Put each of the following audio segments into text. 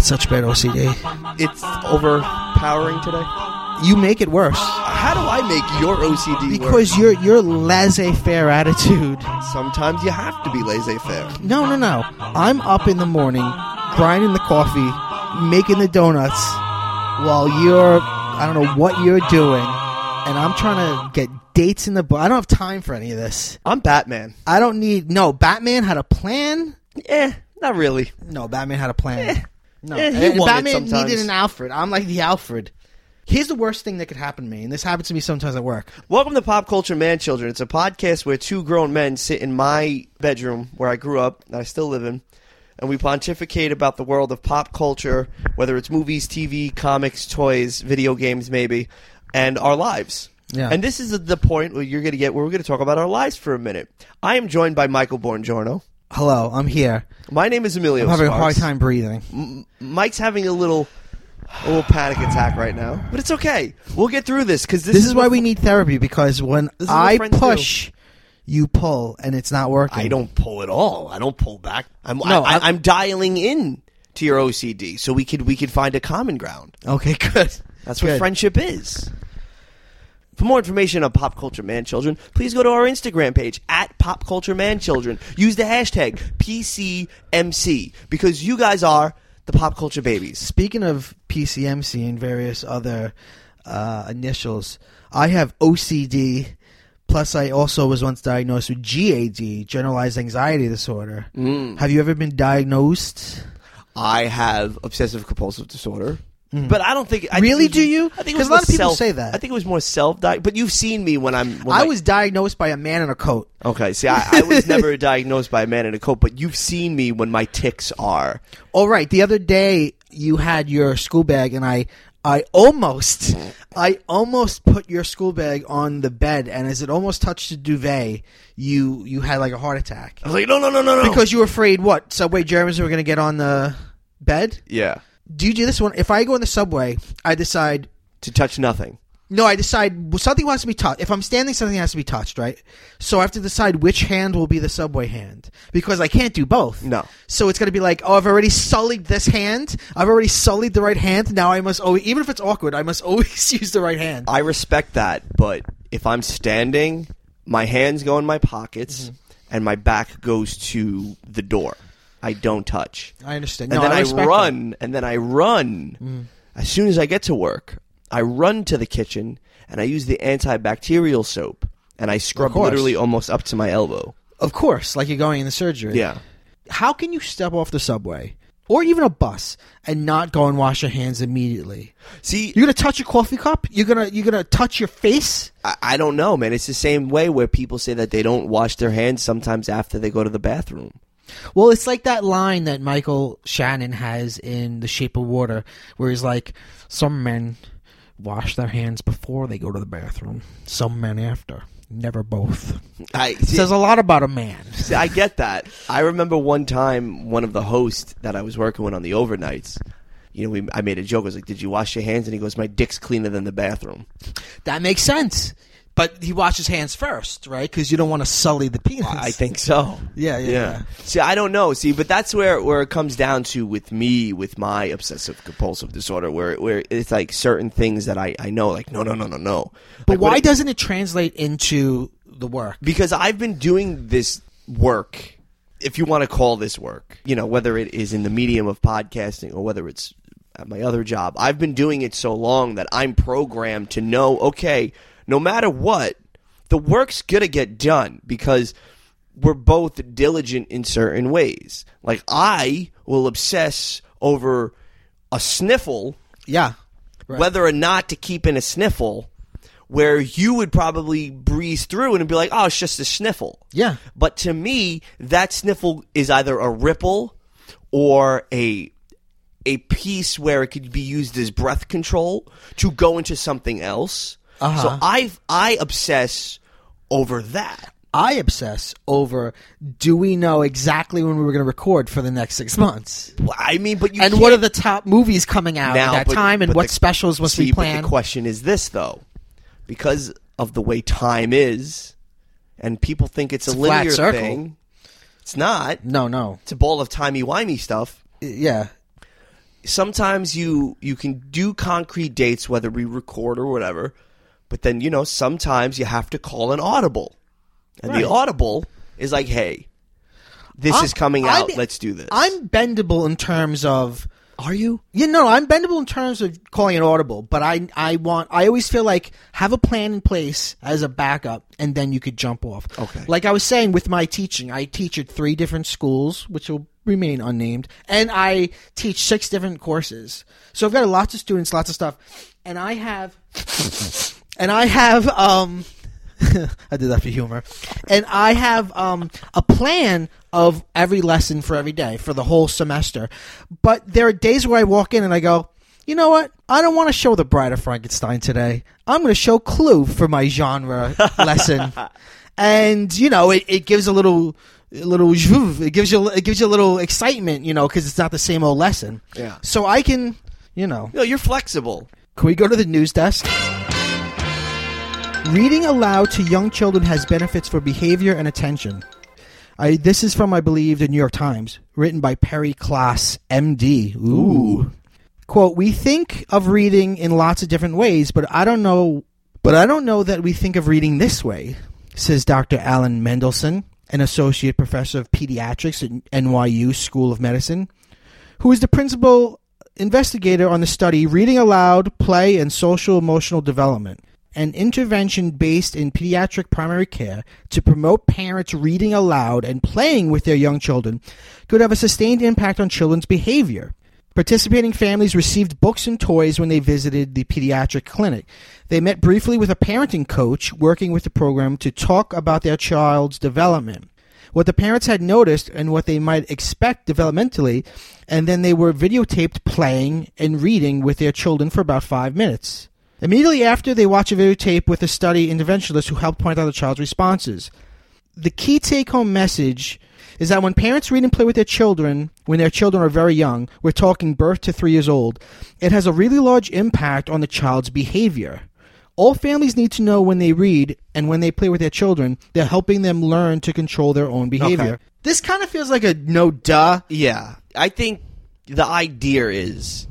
got such bad OCD. It's overpowering today. You make it worse. How do I make your OCD because worse? your laissez-faire attitude. Sometimes you have to be laissez-faire. No. I'm up in the morning, grinding the coffee, making the donuts, while I don't know what you're doing, and I'm trying to get dates in the book. I don't have time for any of this. I'm Batman. I don't need... No, Batman had a plan? Not really. No, Batman had a plan. No, he won Batman it sometimes. needed an Alfred. I'm like the Alfred. Here's the worst thing that could happen to me, and this happens to me sometimes at work. Welcome to Pop Culture Man Children. It's a podcast where two grown men sit in my bedroom where I grew up, and I still live in, and we pontificate about the world of pop culture, whether it's movies, TV, comics, toys, video games maybe, and our lives. Yeah. And this is the point where we're going to talk about our lives for a minute. I am joined by Michael Bongiorno. Hello, I'm here. My name is Emilio I'm having Sparks. a hard time breathing. Mike's having a little panic attack right now, but it's okay. We'll get through this because this is why we need therapy, because when I push, you pull, and it's not working. I don't pull at all. I don't pull back. I'm dialing in to your OCD so we could find a common ground. Okay, good. That's what friendship is. For more information on Pop Culture Man Children, please go to our Instagram page at Pop Culture Man Children. Use the hashtag PCMC because you guys are the pop culture babies. Speaking of PCMC and various other initials, I have OCD. Plus, I also was once diagnosed with GAD, generalized anxiety disorder. Have you ever been diagnosed? I have obsessive compulsive disorder. But I don't think... Really, do you? I think because a lot of people say that. I think it was more self-diagnosed. But you've seen me when I was diagnosed by a man in a coat. Okay, see, I was never diagnosed by a man in a coat, but you've seen me when my tics are... All right, the other day you had your school bag, and I almost put your school bag on the bed, and as it almost touched the duvet, you had like a heart attack. I was like, no. Because you were afraid, what, Subway Germans were going to get on the bed? Yeah. Do you do this one? If I go in the subway, I decide... To touch nothing. No, I decide something has to be touched. If I'm standing, something has to be touched, right? So I have to decide which hand will be the subway hand. Because I can't do both. No. So it's going to be like, I've already sullied this hand. I've already sullied the right hand. Now I must always, even if it's awkward, I must always use the right hand. I respect that, but if I'm standing, my hands go in my pockets, and my back goes to the door. I don't touch. I understand. And then I run. As soon as I get to work, I run to the kitchen, and I use the antibacterial soap, and I scrub literally almost up to my elbow. Of course, like you're going in the surgery. Yeah. How can you step off the subway, or even a bus, and not go and wash your hands immediately? See, you're going to touch your coffee cup? You're gonna touch your face? I don't know, man. It's the same way where people say that they don't wash their hands sometimes after they go to the bathroom. Well, it's like that line that Michael Shannon has in The Shape of Water, where he's like, some men wash their hands before they go to the bathroom, some men after. Never both. It says a lot about a man. See, I get that. I remember one time, one of the hosts that I was working with on the overnights, I made a joke. I was like, did you wash your hands? And he goes, my dick's cleaner than the bathroom. That makes sense. But he washes hands first, right? Because you don't want to sully the penis. I think so. Yeah. See, I don't know. See, but that's where it comes down to with me, with my obsessive compulsive disorder, where it's like certain things that I know, like, no. But like, why doesn't it translate into the work? Because I've been doing this work, if you want to call this work, whether it is in the medium of podcasting or whether it's at my other job, I've been doing it so long that I'm programmed to know, okay, no matter what, the work's going to get done because we're both diligent in certain ways. Like, I will obsess over a sniffle. Yeah. Right. Whether or not to keep in a sniffle, where you would probably breeze through and be like, oh, it's just a sniffle. Yeah. But to me, that sniffle is either a ripple or a piece where it could be used as breath control to go into something else. So I obsess over that. I obsess over, do we know exactly when we were going to record for the next 6 months? Well, I mean, but you and can't... what are the top movies coming out now, at that time, and what specials must we plan? But the question is this, though. Because of the way time is, and people think it's a linear thing. It's not. No. It's a ball of timey-wimey stuff. Yeah. sometimes you can do concrete dates, whether we record or whatever, but then, sometimes you have to call an audible. And the audible is like, hey, this is coming out. Let's do this. I'm bendable in terms of... Are you? I'm bendable in terms of calling an audible, but I always feel like have a plan in place as a backup, and then you could jump off. Okay. Like I was saying with my teaching, I teach at 3 different schools, which will remain unnamed, and I teach 6 different courses. So I've got lots of students, lots of stuff, and I have I did that for humor. And I have a plan of every lesson for every day for the whole semester. But there are days where I walk in and I go, you know what? I don't want to show The Bride of Frankenstein today. I'm going to show Clue for my genre lesson. And, it gives a little zhuv. It gives you a little excitement, because it's not the same old lesson. Yeah. So I can, No, you're flexible. Can we go to the news desk? Reading aloud to young children has benefits for behavior and attention. This is from, I believe, the New York Times, written by Perry Klass, M.D. Ooh. Quote, we think of reading in lots of different ways, but I don't know that we think of reading this way, says Dr. Alan Mendelson, an associate professor of pediatrics at NYU School of Medicine, who is the principal investigator on the study Reading Aloud, Play, and Social Emotional Development, an intervention based in pediatric primary care to promote parents reading aloud and playing with their young children could have a sustained impact on children's behavior. Participating families received books and toys when they visited the pediatric clinic. They met briefly with a parenting coach working with the program to talk about their child's development, what the parents had noticed and what they might expect developmentally, and then they were videotaped playing and reading with their children for about 5 minutes. Immediately after, they watch a videotape with a study interventionist who helped point out the child's responses. The key take-home message is that when parents read and play with their children, when their children are very young, we're talking birth to 3 years old, it has a really large impact on the child's behavior. All families need to know when they read and when they play with their children, they're helping them learn to control their own behavior. Okay. This kind of feels like a no-duh. Yeah. I think the idea is...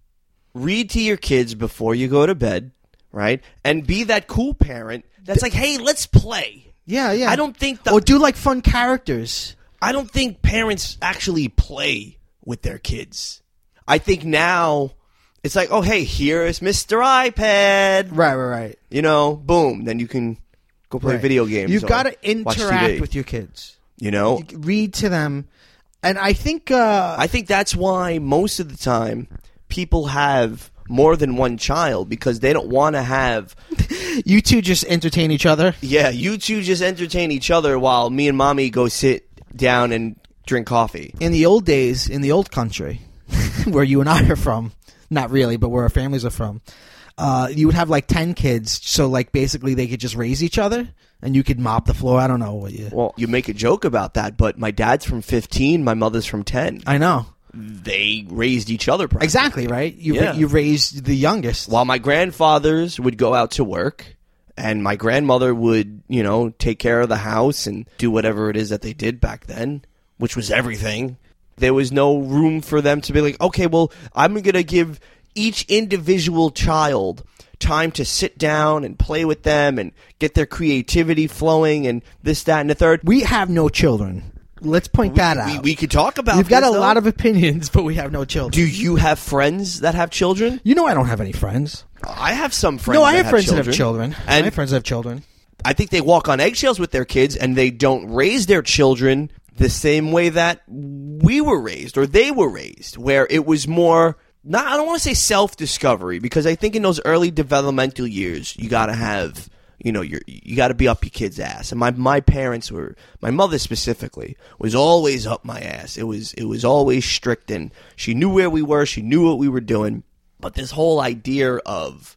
read to your kids before you go to bed, right? And be that cool parent that's like, hey, let's play. Yeah. I don't think... or do, fun characters. I don't think parents actually play with their kids. I think now it's like, oh, hey, here is Mr. iPad. Right. Boom. Then you can go play video games. You've got to interact with your kids. You read to them. And I think that's why most of the time... people have more than one child because they don't want to have... You two just entertain each other? Yeah, you two just entertain each other while me and mommy go sit down and drink coffee. In the old days, in the old country, where you and I are from, not really, but where our families are from, you would have 10 kids, so basically they could just raise each other and you could mop the floor. I don't know what you... Well, you make a joke about that, but my dad's from 15, my mother's from 10. I know. They raised each other practically. Exactly, right? You raised the youngest. While my grandfathers would go out to work, and my grandmother would, take care of the house and do whatever it is that they did back then, which was everything. There was no room for them to be like, okay, well, I'm going to give each individual child time to sit down and play with them and get their creativity flowing and this, that, and the third. We have no children. Let's point that out. We could talk about We've got a lot of opinions, but we have no children. Do you have friends that have children? I don't have any friends. I have some friends I have friends that have children. And I have friends that have children. I think they walk on eggshells with their kids, and they don't raise their children the same way that we were raised, or they were raised, where it was more... I don't want to say self-discovery, because I think in those early developmental years, you got to have... you got to be up your kid's ass. And my parents were, my mother specifically, was always up my ass. It was always strict, and she knew where we were. She knew what we were doing. But this whole idea of,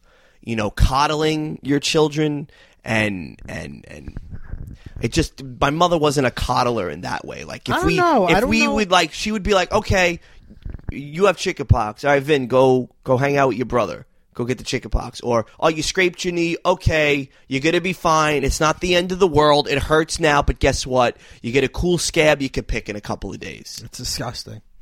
coddling your children and it just, my mother wasn't a coddler in that way. She would be like, okay, you have chickenpox. All right, Vin, go hang out with your brother. Go get the chickenpox. Or, oh, you scraped your knee. Okay, you're going to be fine. It's not the end of the world. It hurts now, but guess what? You get a cool scab you could pick in a couple of days. It's disgusting.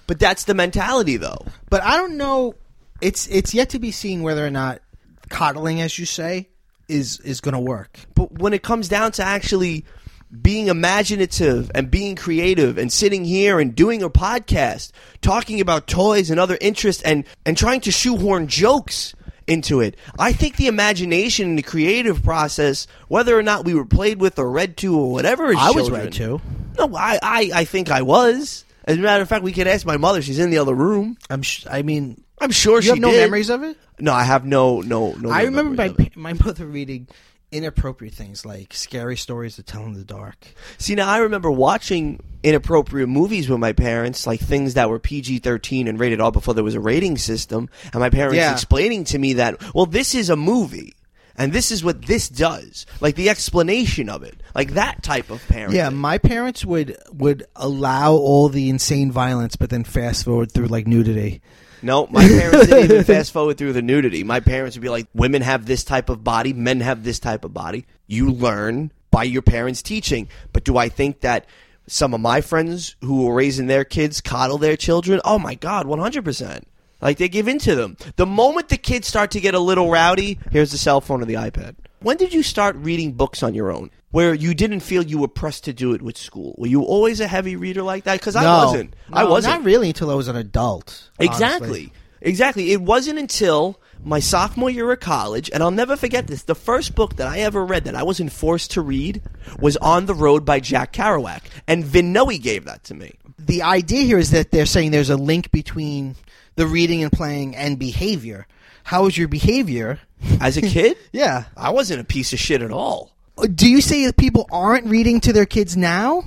But that's the mentality, though. But I don't know. It's yet to be seen whether or not coddling, as you say, is going to work. But when it comes down to actually being imaginative and being creative and sitting here and doing a podcast, talking about toys and other interests and trying to shoehorn jokes into it, I think the imagination and the creative process, whether or not we were played with or read to or whatever, I was read to. No, I think I was. As a matter of fact, we could ask my mother. She's in the other room. I'm sure you she have no did. memories of it? No, I have no. I remember my mother reading inappropriate things like scary stories to tell in the dark. See, now I remember watching inappropriate movies with my parents, like things that were PG-13 and rated R before there was a rating system, and my parents explaining to me that, well, this is a movie, and this is what this does. Like the explanation of it. Like that type of parenting. Yeah, my parents would allow all the insane violence, but then fast forward through like nudity. No, my parents didn't even fast forward through the nudity. My parents would be like, women have this type of body, men have this type of body. You learn by your parents' teaching. But do I think that some of my friends who were raising their kids coddle their children? Oh my God, 100%. Like they give in to them. The moment the kids start to get a little rowdy, here's the cell phone or the iPad. When did you start reading books on your own? Where you didn't feel you were pressed to do it with school? Were you always a heavy reader like that? Because I wasn't. I wasn't. Not really until I was an adult. Exactly. Exactly. It wasn't until my sophomore year of college, and I'll never forget this, the first book that I ever read that I wasn't forced to read was On the Road by Jack Kerouac. And Vin Noe gave that to me. The idea here is that they're saying there's a link between the reading and playing and behavior. How was your behavior? As a kid? Yeah. I wasn't a piece of shit at all. Do you say that people aren't reading to their kids now?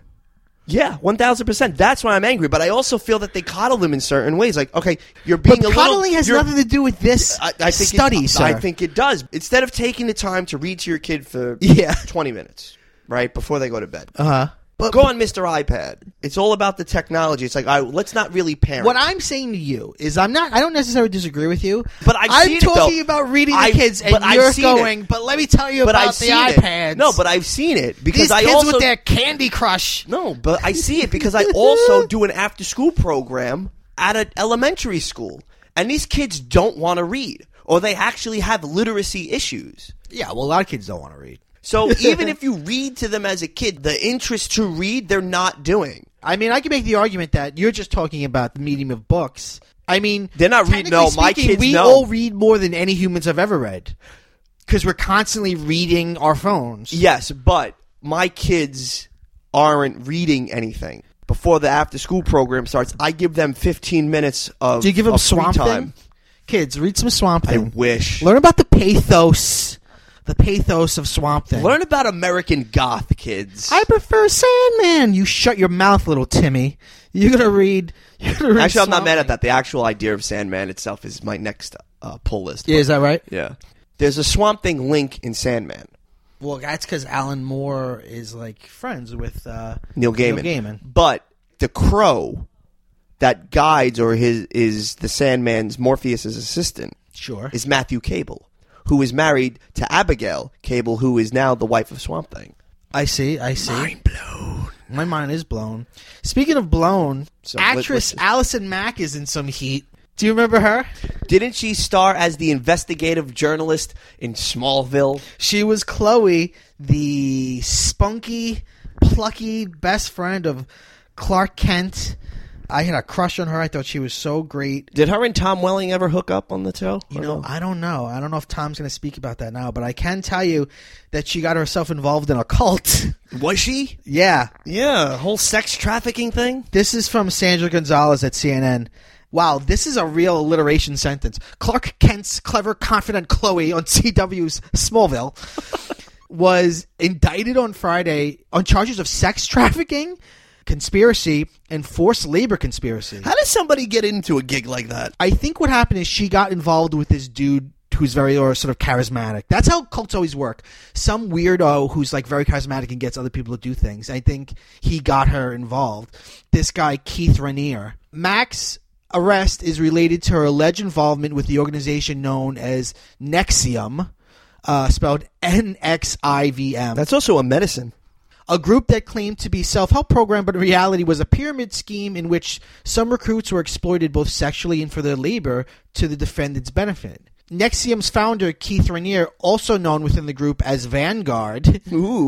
Yeah, 1,000%. That's why I'm angry. But I also feel that they coddle them in certain ways. Like, okay, you're being but coddling has nothing to do with this study, sir. I think it does. Instead of taking the time to read to your kid for 20 minutes, right, before they go to bed. Uh-huh. But go on Mr. iPad. It's all about the technology. It's like, let's not really parent. What I'm saying to you is I don't necessarily disagree with you. But I'm talking about reading the kids, and you're going, but let me tell you about the iPads. No, but I've seen it. Because These kids with their Candy Crush. No, but I see it because I also do an after-school program at an elementary school. And these kids don't want to read. Or they actually have literacy issues. Yeah, well, a lot of kids don't want to read. So even if you read to them as a kid, the interest to read, they're not doing. I mean, I can make the argument that you're just talking about the medium of books. I mean, they're not reading. No, my kids we all read more than any humans have ever read because we're constantly reading our phones. Yes, but my kids aren't reading anything. Before the after-school program starts, I give them 15 minutes of Do you give them Swamp Thing? Kids, read some Swamp Thing. I wish. Learn about the pathos. The pathos of Swamp Thing. Learn about American Goth, kids. I prefer Sandman. You shut your mouth, little Timmy. You're gonna read. Actually, I'm not mad at that. The actual idea of Sandman itself is my next pull list. Yeah, is that right? Yeah. There's a Swamp Thing link in Sandman. Well, that's because Alan Moore is like friends with Neil Gaiman. But the crow that guides or is the Sandman's Morpheus' assistant. Sure. Is Matthew Cable, who is married to Abigail Cable, who is now the wife of Swamp Thing. I see. Mind blown. My mind is blown. Speaking of blown, actress Allison Mack is in some heat. Do you remember her? Didn't she star as the investigative journalist in Smallville? She was Chloe, the spunky, plucky best friend of Clark Kent. I had a crush on her. I thought she was so great. Did her and Tom Welling ever hook up on the show? You know, I don't know. I don't know if Tom's going to speak about that now, but I can tell you that she got herself involved in a cult. Was she? Yeah. Yeah, whole sex trafficking thing? This is from Sandra Gonzalez at CNN. Wow, this is a real alliteration sentence. Clark Kent's clever, confident Chloe on CW's Smallville was indicted on Friday on charges of sex trafficking, conspiracy, and forced labor conspiracy. How does somebody get into a gig like that? I think what happened is she got involved with this dude who's very sort of charismatic. That's how cults always work. Some weirdo who's like very charismatic and gets other people to do things. I think he got her involved. This guy, Keith Raniere. Max arrest is related to her alleged involvement with the organization known as NXIVM, spelled NXIVM. That's also a medicine. A group that claimed to be self-help program, but in reality was a pyramid scheme in which some recruits were exploited both sexually and for their labor to the defendant's benefit. NXIVM's founder, Keith Raniere, also known within the group as Vanguard,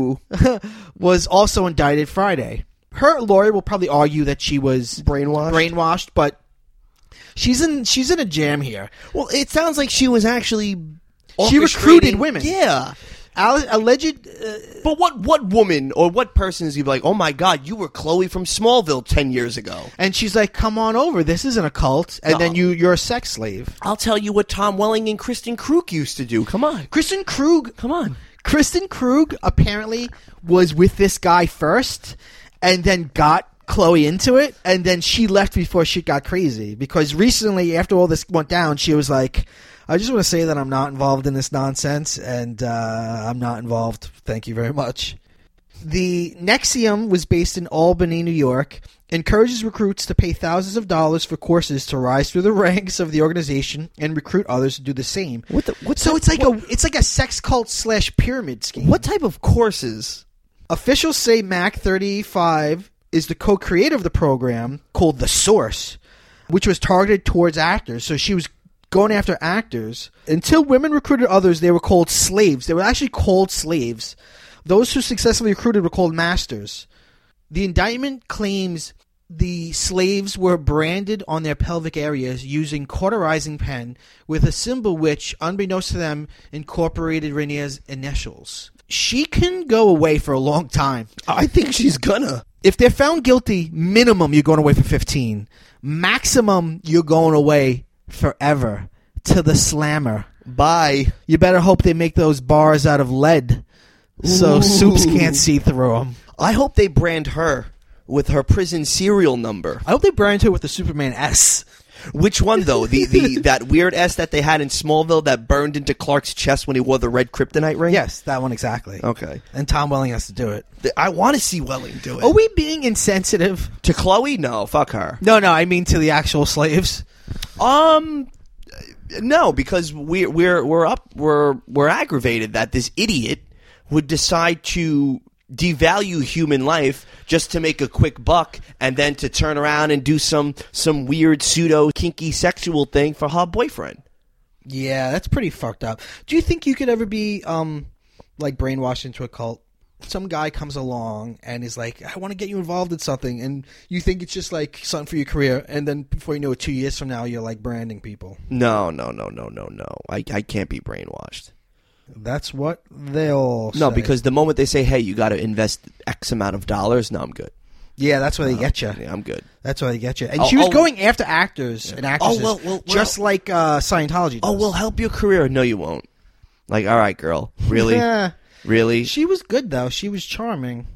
was also indicted Friday. Her lawyer will probably argue that she was brainwashed, but she's in a jam here. Well, it sounds like she was actually she recruited women. Yeah. Alleged. But what woman or what person is he like, oh my God, you were Chloe from Smallville 10 years ago? And she's like, come on over. This isn't a cult. And then you're a sex slave. I'll tell you what Tom Welling and Kristen Krug used to do. Come on. Kristen Krug. Come on. Kristen Krug apparently was with this guy first and then got Chloe into it. And then she left before shit got crazy. Because recently, after all this went down, she was like, I just want to say that I'm not involved in this nonsense, and I'm not involved. Thank you very much. The NXIVM was based in Albany, New York, encourages recruits to pay thousands of dollars for courses to rise through the ranks of the organization and recruit others to do the same. It's like a sex cult / pyramid scheme. What type of courses? Officials say Mac 35 is the co-creator of the program called The Source, which was targeted towards actors. So she was going after actors. Until women recruited others, they were called slaves. They were actually called slaves. Those who successfully recruited were called masters. The indictment claims the slaves were branded on their pelvic areas using cauterizing pen with a symbol which, unbeknownst to them, incorporated Raniere's initials. She can go away for a long time. I think she's gonna. If they're found guilty, minimum you're going away for 15. Maximum you're going away forever to the slammer. Bye. You better hope they make those bars out of lead so Soups can't see through them. I hope they brand her with her prison serial number. I hope they brand her with the Superman S. Which one, though? The that weird S that they had in Smallville that burned into Clark's chest when he wore the red kryptonite ring? Yes, that one exactly. Okay. And Tom Welling has to do it. I want to see Welling do it. Are we being insensitive? To Chloe? No, fuck her. No, I mean to the actual slaves. No, because we're aggravated that this idiot would decide to devalue human life just to make a quick buck and then to turn around and do some weird pseudo kinky sexual thing for her boyfriend. Yeah, that's pretty fucked up. Do you think you could ever be like brainwashed into a cult? Some guy comes along and is like, I want to get you involved in something, and you think it's just like something for your career, and then before you know it, 2 years from now, you're like branding people. No. I can't be brainwashed. That's what they'll say. No, because the moment they say, hey, you got to invest X amount of dollars, no, I'm good. Yeah, that's where they get you. Yeah, I'm good. That's where they get you. And she was going after actors and actresses, well, just like Scientology does. Oh, we'll help your career. No, you won't. Like, all right, girl. Really? Yeah. Really? She was good, though. She was charming.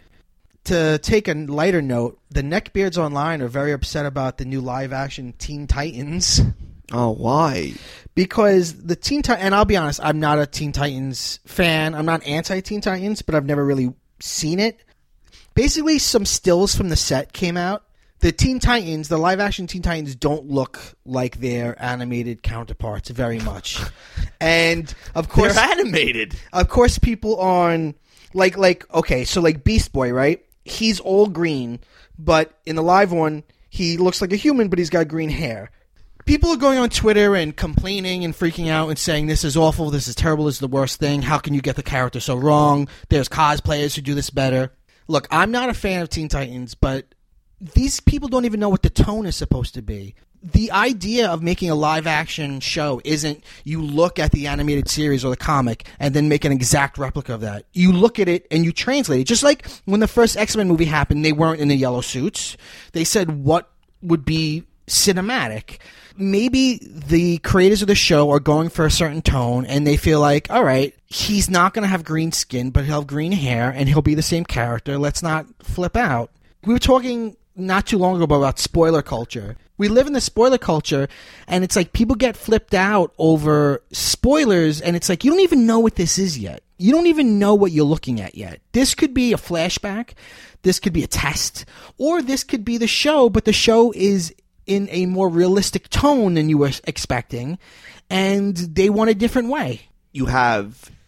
To take a lighter note, the neckbeards online are very upset about the new live-action Teen Titans. Oh, why? Because the Teen Titans, and I'll be honest, I'm not a Teen Titans fan. I'm not anti-Teen Titans, but I've never really seen it. Basically, some stills from the set came out. The Teen Titans, the live-action Teen Titans, don't look like their animated counterparts very much. And, of course... They're animated! Of course, people on... Okay, so like Beast Boy, right? He's all green, but in the live one, he looks like a human, but he's got green hair. People are going on Twitter and complaining and freaking out and saying, this is awful, this is terrible, this is the worst thing, how can you get the character so wrong? There's cosplayers who do this better. Look, I'm not a fan of Teen Titans, but these people don't even know what the tone is supposed to be. The idea of making a live-action show isn't you look at the animated series or the comic and then make an exact replica of that. You look at it and you translate it. Just like when the first X-Men movie happened, they weren't in the yellow suits. They said what would be cinematic. Maybe the creators of the show are going for a certain tone and they feel like, all right, he's not going to have green skin, but he'll have green hair and he'll be the same character. Let's not flip out. We were talking not too long ago about spoiler culture. We live in the spoiler culture, and it's like people get flipped out over spoilers, and it's like you don't even know what this is yet. You don't even know what you're looking at yet. This could be a flashback. This could be a test. Or this could be the show, but the show is in a more realistic tone than you were expecting, and they want a different way. You have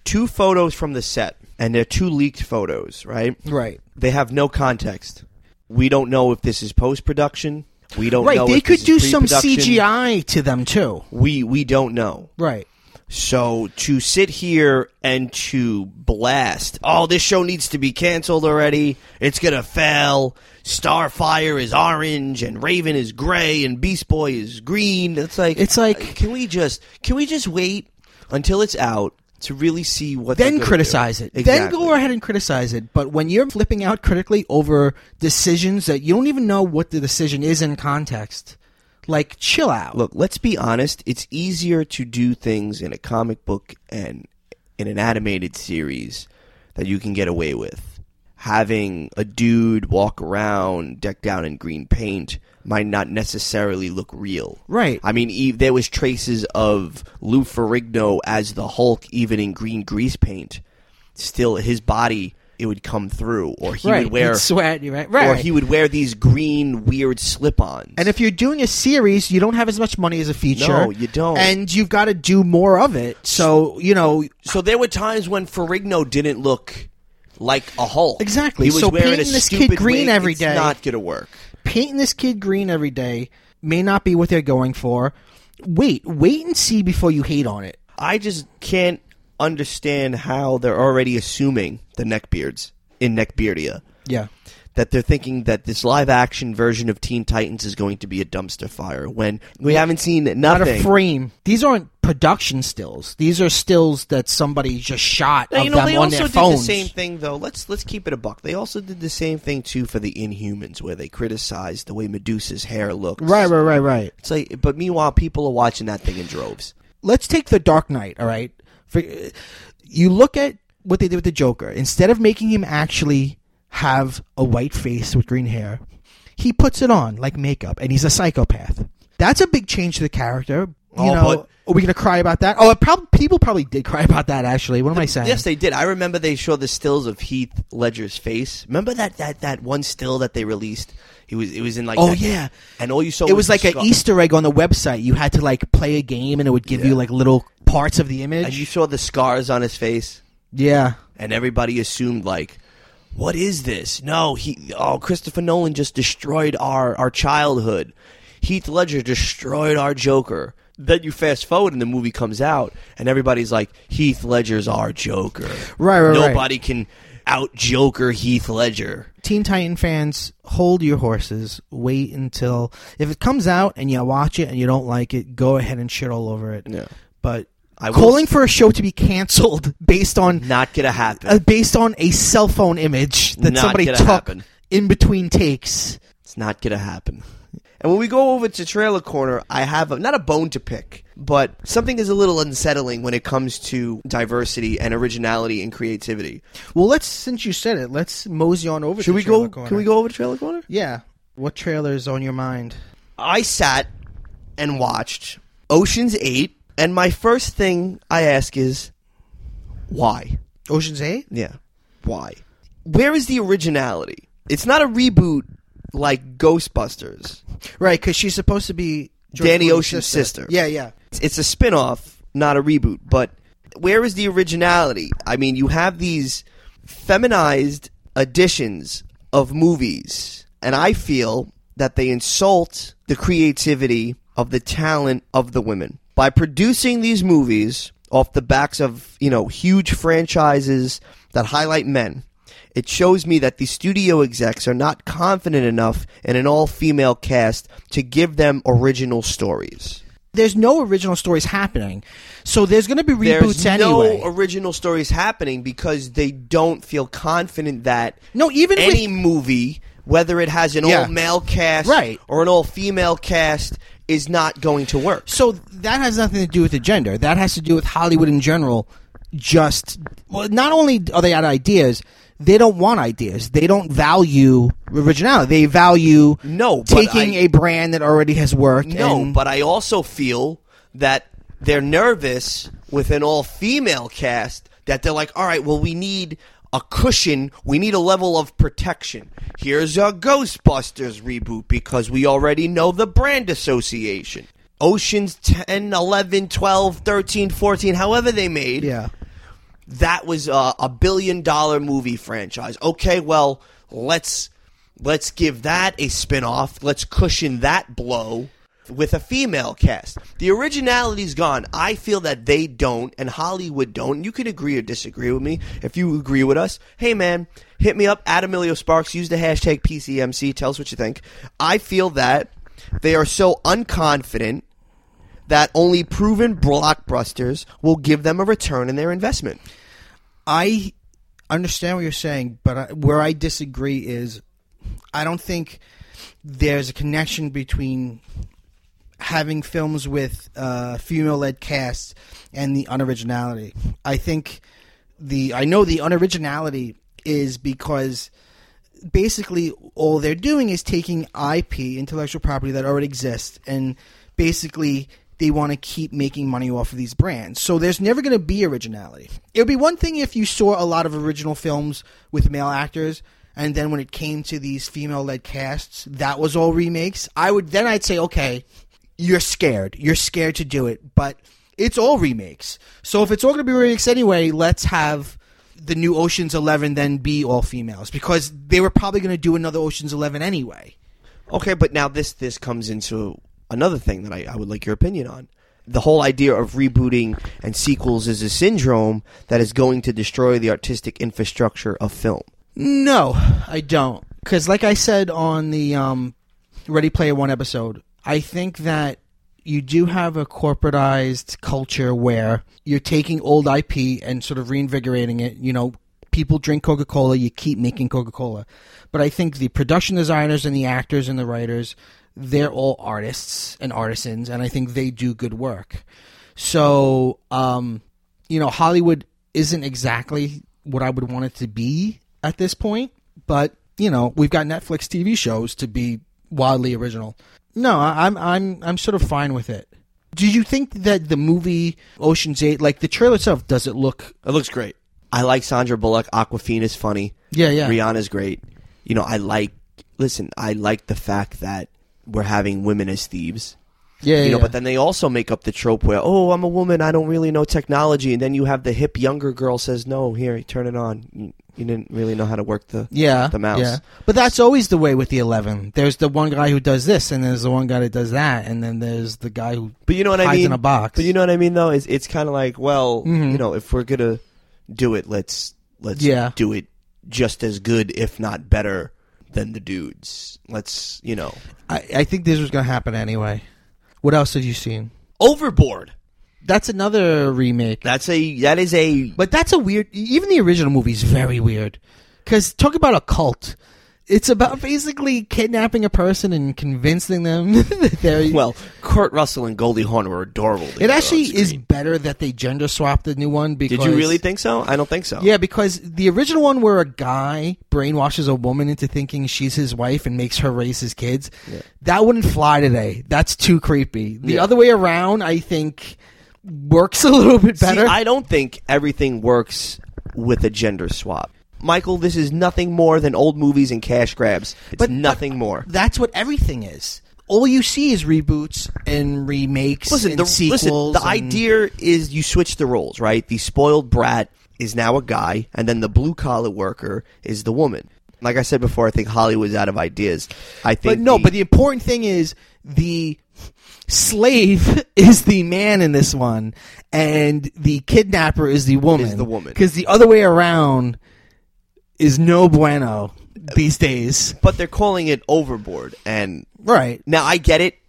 2 photos from the set, and they're 2 leaked photos, right? Right. They have no context. We don't know if this is post-production. We don't know They if could this do is some pre-production. CGI to them too. We don't know. Right. So to sit here and to blast, oh, this show needs to be canceled already. It's going to fail. Starfire is orange and Raven is gray and Beast Boy is green. It's like can we just wait until it's out to really see what Then they're gonna criticize do? it. Exactly. Then go ahead and criticize it. But when you're flipping out critically over decisions that you don't even know what the decision is in context, like, chill out. Look, let's be honest. It's easier to do things in a comic book and in an animated series that you can get away with. Having a dude walk around decked out in green paint might not necessarily look real. Right. I mean, there was traces of Lou Ferrigno as the Hulk, even in green grease paint. Still, his body, it would come through, or he would wear He'd sweat, right. or he would wear these green weird slip-ons. And if you're doing a series, you don't have as much money as a feature. No, you don't. And you've got to do more of it. So, So there were times when Ferrigno didn't look like a Hulk. Exactly. He was So wearing painting a this kid stupid green wig. every It's day- not going to work. painting this kid green every day may not be what they're going for. Wait and see before you hate on it. I just can't understand how they're already assuming the neckbeards in Neckbeardia. Yeah. That they're thinking that this live-action version of Teen Titans is going to be a dumpster fire when we haven't seen nothing. Not a frame. These aren't production stills. These are stills that somebody just shot Now, of you know, them they on also their did phones. the same thing, though. Let's keep it a buck. They also did the same thing, too, for the Inhumans, where they criticized the way Medusa's hair looks. Right. It's like, but meanwhile, people are watching that thing in droves. Let's take The Dark Knight, all right? You look at what they did with the Joker. Instead of making him actually have a white face with green hair, he puts it on like makeup, and he's a psychopath. That's a big change to the character. Are we going to cry about that? Oh, people probably did cry about that, actually. What am I saying? Yes, they did. I remember they showed the stills of Heath Ledger's face. Remember that one still that they released? It was in like yeah. And all you saw It was like the an scar. Easter egg on the website. You had to like play a game, and it would give you like little parts of the image. And you saw the scars on his face. Yeah. And everybody assumed like, what is this? No, Christopher Nolan just destroyed our childhood. Heath Ledger destroyed our Joker. Then you fast forward and the movie comes out and everybody's like, Heath Ledger's our Joker. Right. Nobody can out Joker Heath Ledger. Teen Titan fans, hold your horses. Wait until if it comes out and you watch it and you don't like it, go ahead and shit all over it. Yeah. But will calling for a show to be canceled based on Not gonna happen. based on a cell phone image that Not somebody gonna took happen. in between takes. It's not gonna happen. And when we go over to Trailer Corner, I have not a bone to pick, but something is a little unsettling when it comes to diversity and originality and creativity. Well, since you said it, let's mosey on over. Should to we Trailer go? Corner. Can we go over to Trailer Corner? Yeah. What trailer is on your mind? I sat and watched Ocean's 8, and my first thing I ask is, why? Ocean's 8? Yeah, why? Where is the originality? It's not a reboot like Ghostbusters. Right, because she's supposed to be George Danny Clooney's Ocean's sister. Yeah. It's a spin-off, not a reboot, but where is the originality? I mean, you have these feminized editions of movies, and I feel that they insult the creativity of the talent of the women. By producing these movies off the backs of, huge franchises that highlight men, it shows me that the studio execs are not confident enough in an all-female cast to give them original stories. There's no original stories happening, so there's going to be reboots There's anyway. no original stories happening because they don't feel confident that even any movie, whether it has an all-male cast Right. or an all-female cast, is not going to work. So that has nothing to do with the gender. That has to do with Hollywood in general. Not only are they out of ideas, they don't want ideas. They don't value originality. They value taking a brand that already has worked. But I also feel that they're nervous with an all-female cast that they're like, all right, well, we need a cushion. We need a level of protection. Here's a Ghostbusters reboot because we already know the brand association. Oceans 10, 11, 12, 13, 14, however they made. Yeah. that was a $1 billion movie franchise. Okay, well, let's give that a spin-off. Let's cushion that blow with a female cast. The originality's gone. I feel that they don't, and Hollywood don't. You can agree or disagree with me. If you agree with us, hey man, hit me up at Emilio Sparks. Use the hashtag PCMC. Tell us what you think. I feel that they are so unconfident that only proven blockbusters will give them a return in their investment. I understand what you're saying, but where I disagree is I don't think there's a connection between having films with female-led casts and the unoriginality. I know the unoriginality is because basically all they're doing is taking IP, intellectual property that already exists, and basically they want to keep making money off of these brands. So there's never going to be originality. It would be one thing if you saw a lot of original films with male actors, and then when it came to these female-led casts, that was all remakes. I'd say, okay, you're scared. You're scared to do it, but it's all remakes. So if it's all going to be remakes anyway, let's have the new Ocean's 11 then be all females, because they were probably going to do another Ocean's 11 anyway. Okay, but now this comes into another thing that I would like your opinion on. The whole idea of rebooting and sequels is a syndrome that is going to destroy the artistic infrastructure of film. No, I don't. Because like I said on the Ready Player One episode, I think that you do have a corporatized culture where you're taking old IP and sort of reinvigorating it. You know, people drink Coca-Cola, you keep making Coca-Cola. But I think the production designers and the actors and the writers, they're all artists and artisans, and I think they do good work. So, Hollywood isn't exactly what I would want it to be at this point, but, we've got Netflix TV shows to be wildly original. No, I'm sort of fine with it. Do you think that the movie Ocean's 8, like the trailer itself, does it look... It looks great. I like Sandra Bullock. Awkwafina's funny. Yeah. Rihanna's great. I like the fact that we're having women as thieves. Yeah. But then they also make up the trope where, oh, I'm a woman, I don't really know technology, and then you have the hip younger girl says, no, here, turn it on. You didn't really know how to work the mouse. Yeah. But that's always the way with the 11. There's the one guy who does this, and there's the one guy that does that, and then there's the guy who hides in a box. But you know what I mean, though? It's kind of like, well, if we're going to do it, let's do it just as good, if not better, than the dudes. Let's. I think this was going to happen anyway. What else have you seen? Overboard. That's another remake. That is a... But that's a weird... Even the original movie is very weird. Because talk about a cult. It's about basically kidnapping a person and convincing them that they're... Well, Kurt Russell and Goldie Hawn were adorable. It actually is better that they gender swapped the new one because... Did you really think so? I don't think so. Yeah, because the original one where a guy brainwashes a woman into thinking she's his wife and makes her raise his kids, that wouldn't fly today. That's too creepy. The other way around, I think, works a little bit better. See, I don't think everything works with a gender swap. Michael, this is nothing more than old movies and cash grabs. It's nothing more. That's what everything is. All you see is reboots and remakes and sequels. The idea is you switch the roles, right? The spoiled brat is now a guy, and then the blue-collar worker is the woman. Like I said before, I think Hollywood's out of ideas. But the important thing is the slave is the man in this one, and the kidnapper is the woman. Is the woman. Because the other way around is no bueno these days. But they're calling it Overboard, and right now I get it.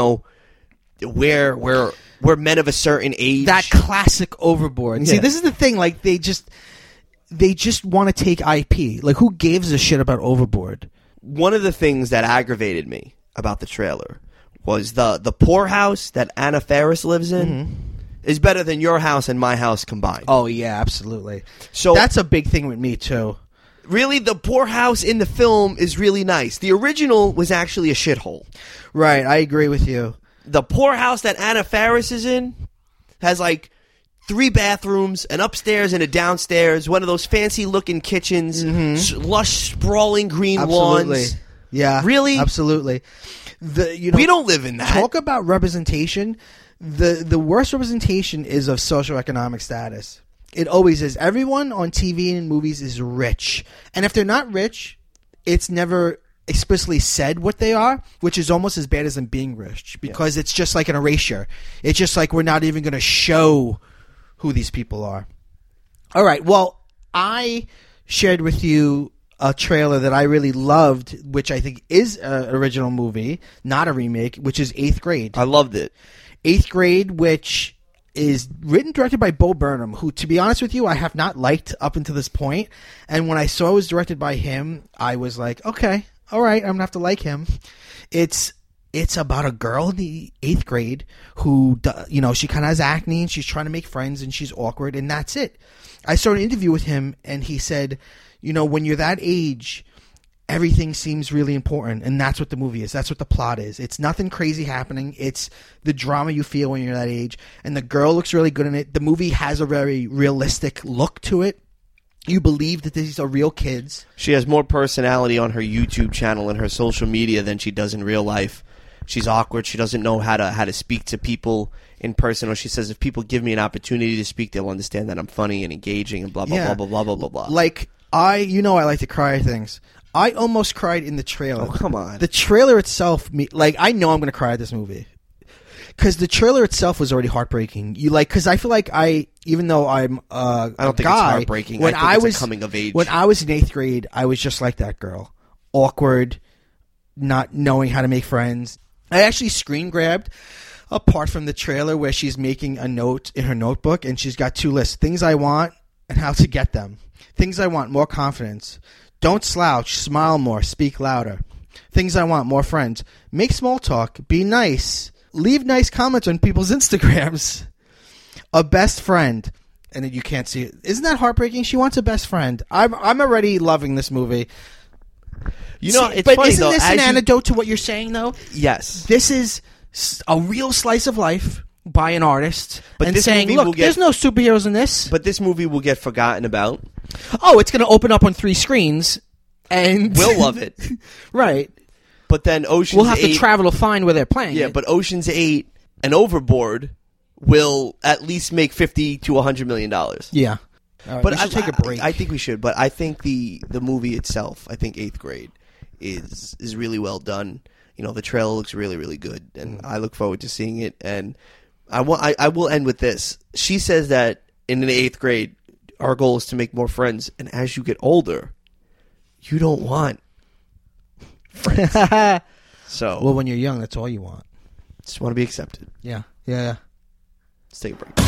We're men of a certain age. That classic Overboard. Yeah. See, this is the thing. Like they just want to take IP. Like who gives a shit about Overboard? One of the things that aggravated me about the trailer was the poorhouse that Anna Faris lives in is better than your house and my house combined. Oh yeah, absolutely. So that's a big thing with me too. Really, the poorhouse in the film is really nice. The original was actually a shithole. Right, I agree with you. The poorhouse that Anna Faris is in has like 3 bathrooms, an upstairs and a downstairs, one of those fancy-looking kitchens, lush, sprawling green lawns. Yeah, really? Absolutely. We don't live in that. Talk about representation. The worst representation is of socioeconomic status. It always is. Everyone on TV and movies is rich. And if they're not rich, it's never explicitly said what they are, which is almost as bad as them being rich, because it's just like an erasure. It's just like we're not even going to show who these people are. All right. Well, I shared with you a trailer that I really loved, which I think is an original movie, not a remake, which is 8th Grade. I loved it. 8th Grade, which is written and directed by Bo Burnham, who, to be honest with you, I have not liked up until this point. And when I saw it was directed by him, I was like, okay, all right, I'm going to have to like him. It's about a girl in the 8th grade who, you know, she kind of has acne and she's trying to make friends and she's awkward, and that's it. I saw an interview with him and he said, you know, when you're that age, everything seems really important, and that's what the movie is. That's what the plot is. It's nothing crazy happening. It's the drama you feel when you're that age, and the girl looks really good in it. The movie has a very realistic look to it. You believe that these are real kids. She has more personality on her YouTube channel and her social media than she does in real life. She's awkward. She doesn't know how to speak to people in person. Or she says, if people give me an opportunity to speak, they'll understand that I'm funny and engaging and blah, blah, blah, blah, blah, blah, blah, blah. Like, I like to cry at things. I almost cried in the trailer. Oh, come on. The trailer itself, I know I'm going to cry at this movie. Because the trailer itself was already heartbreaking. Because I feel like even though I'm I don't think guy, it's heartbreaking. I think it's a coming of age. When I was in 8th grade, I was just like that girl. Awkward, not knowing how to make friends. I actually screen grabbed a part from the trailer where she's making a note in her notebook, and she's got 2 lists. Things I want and how to get them. Things I want, more confidence. Don't slouch, smile more, speak louder. Things I want, more friends. Make small talk, be nice. Leave nice comments on people's Instagrams. A best friend. And then you can't see it. Isn't that heartbreaking? She wants a best friend. I'm already loving this movie. You know, it's but funny, isn't though, this an antidote to what you're saying, though? Yes. This is a real slice of life by an artist, but and this saying, movie look, there's no superheroes in this. But this movie will get forgotten about. Oh, it's going to open up on 3 screens, and we'll love it. Right. But then Ocean's 8... We'll have to travel to find where they're playing it. But Ocean's 8 and Overboard will at least make $50 to $100 million. Yeah. Right, but we should take a break. I think we should, but I think the movie itself, I think 8th Grade, is really well done. You know, the trailer looks really, really good, and I look forward to seeing it. And I will end with this. She says that in the 8th grade, our goal is to make more friends, and as you get older, you don't want friends. So, well, when you're young, that's all you want. Just want to be accepted. Yeah. Let's take a break.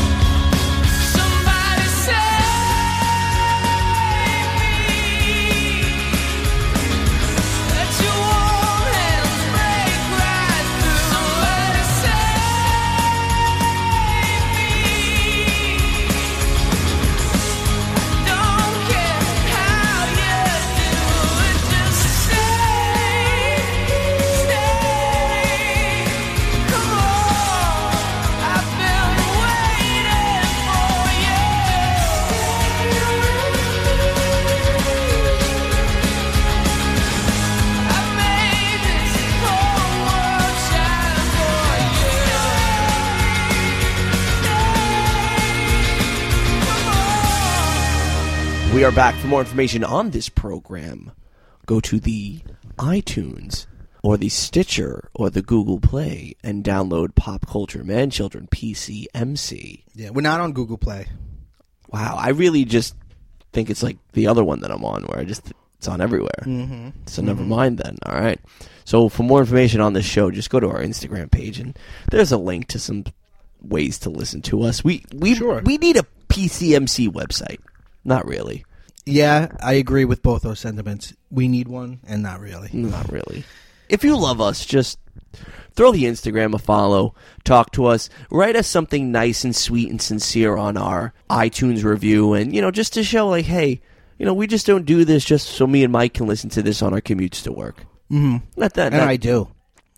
We are back. For more information on this program, go to the iTunes or the Stitcher or the Google Play and download Pop Culture Man Children PCMC. Yeah, we're not on Google Play. Wow, I really just think it's like the other one that I'm on, where it's on everywhere. Mm-hmm. So never mind then. All right. So for more information on this show, just go to our Instagram page, and there's a link to some ways to listen to us. We need a PCMC website. Not really. Yeah, I agree with both those sentiments. We need one, and not really. Not really. If you love us, just throw the Instagram a follow, talk to us, write us something nice and sweet and sincere on our iTunes review, and, you know, just to show, like, hey, you know, we just don't do this just so me and Mike can listen to this on our commutes to work. Mm-hmm. I do.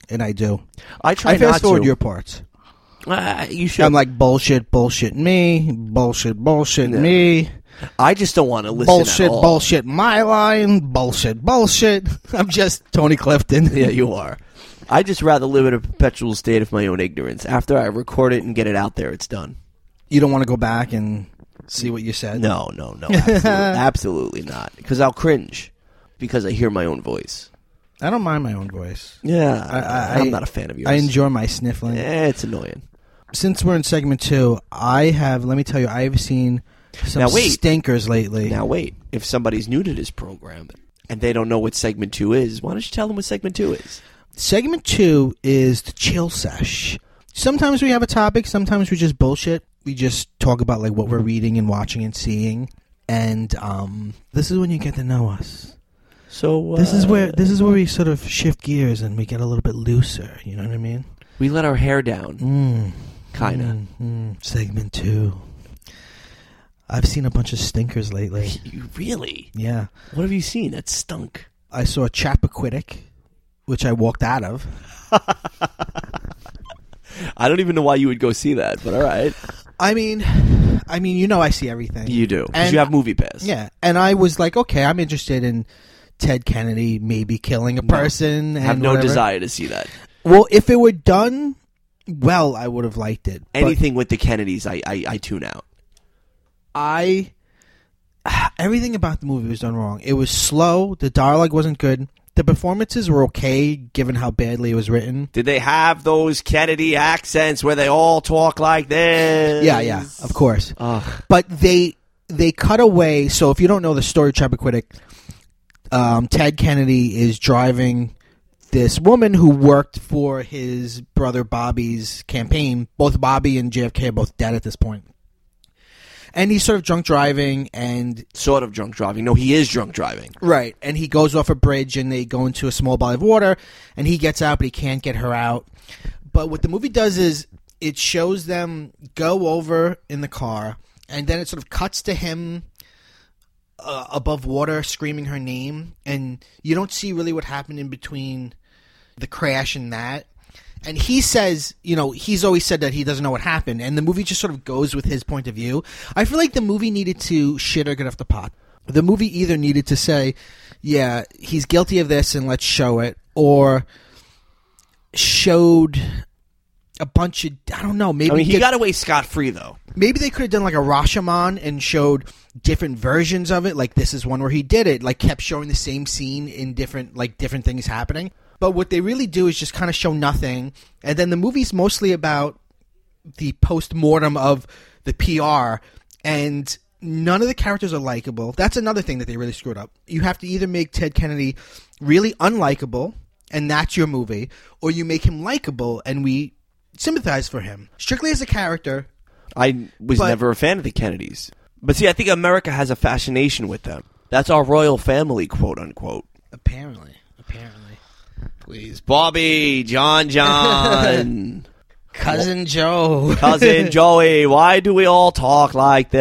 I try I fast forward to. your parts. You should. I'm like, bullshit me, bullshit me. I just don't want to listen at all. Bullshit my line, bullshit. I'm just Tony Clifton. Yeah, you are. I just rather live in a perpetual state of my own ignorance. After I record it and get it out there, it's done. You don't want to go back and see what you said? No, absolutely not. Because I'll cringe because I hear my own voice. I don't mind my own voice. Yeah, I'm not a fan of yours. I enjoy my sniffling. It's annoying. Since we're in segment 2, let me tell you, I've seen some stinkers lately. Now wait, if somebody's new to this program and they don't know what segment 2 is, why don't you tell them what segment 2 is? Segment 2 is the chill sesh. Sometimes we have a topic, sometimes we just bullshit. We just talk about like what we're reading and watching and seeing, and this is when you get to know us. So this is where we sort of shift gears and we get a little bit looser. You know what I mean? We let our hair down, kind of. Segment 2. I've seen a bunch of stinkers lately. You really? Yeah. What have you seen that stunk? I saw Chappaquiddick, which I walked out of. I don't even know why you would go see that, but all right. I mean, you know, I see everything. You do, because you have Movie Pass. Yeah, and I was like, okay, I'm interested in Ted Kennedy maybe killing a person. I have no desire to see that. Well, if it were done well, I would have liked it. Anything with the Kennedys, I tune out. Everything about the movie was done wrong. It was slow. The dialogue wasn't good. The performances were okay, given how badly it was written. Did they have those Kennedy accents where they all talk like this? Yeah, of course. Ugh. But they cut away. So if you don't know the story of Chappaquiddick, Ted Kennedy is driving this woman who worked for his brother Bobby's campaign. Both Bobby and JFK are both dead at this point. And he's sort of drunk driving and... Sort of drunk driving. No, he is drunk driving. Right. And he goes off a bridge and they go into a small body of water and he gets out but he can't get her out. But what the movie does is it shows them go over in the car and then it sort of cuts to him above water screaming her name. And you don't see really what happened in between the crash and that. And he says, you know, he's always said that he doesn't know what happened. And the movie just sort of goes with his point of view. I feel like the movie needed to shit or get off the pot. The movie either needed to say, yeah, he's guilty of this and let's show it. Or showed a bunch of, I don't know. Maybe he got away scot-free, though. Maybe they could have done like a Rashomon and showed different versions of it. Like this is one where he did it. Like kept showing the same scene in different things happening. But what they really do is just kind of show nothing. And then the movie's mostly about the post-mortem of the PR. And none of the characters are likable. That's another thing that they really screwed up. You have to either make Ted Kennedy really unlikable, and that's your movie, or you make him likable, and we sympathize for him. Strictly as a character. I was never a fan of the Kennedys. But see, I think America has a fascination with them. That's our royal family, quote-unquote. Apparently. Please. Bobby, John. Cousin Joe. Cousin Joey, why do we all talk like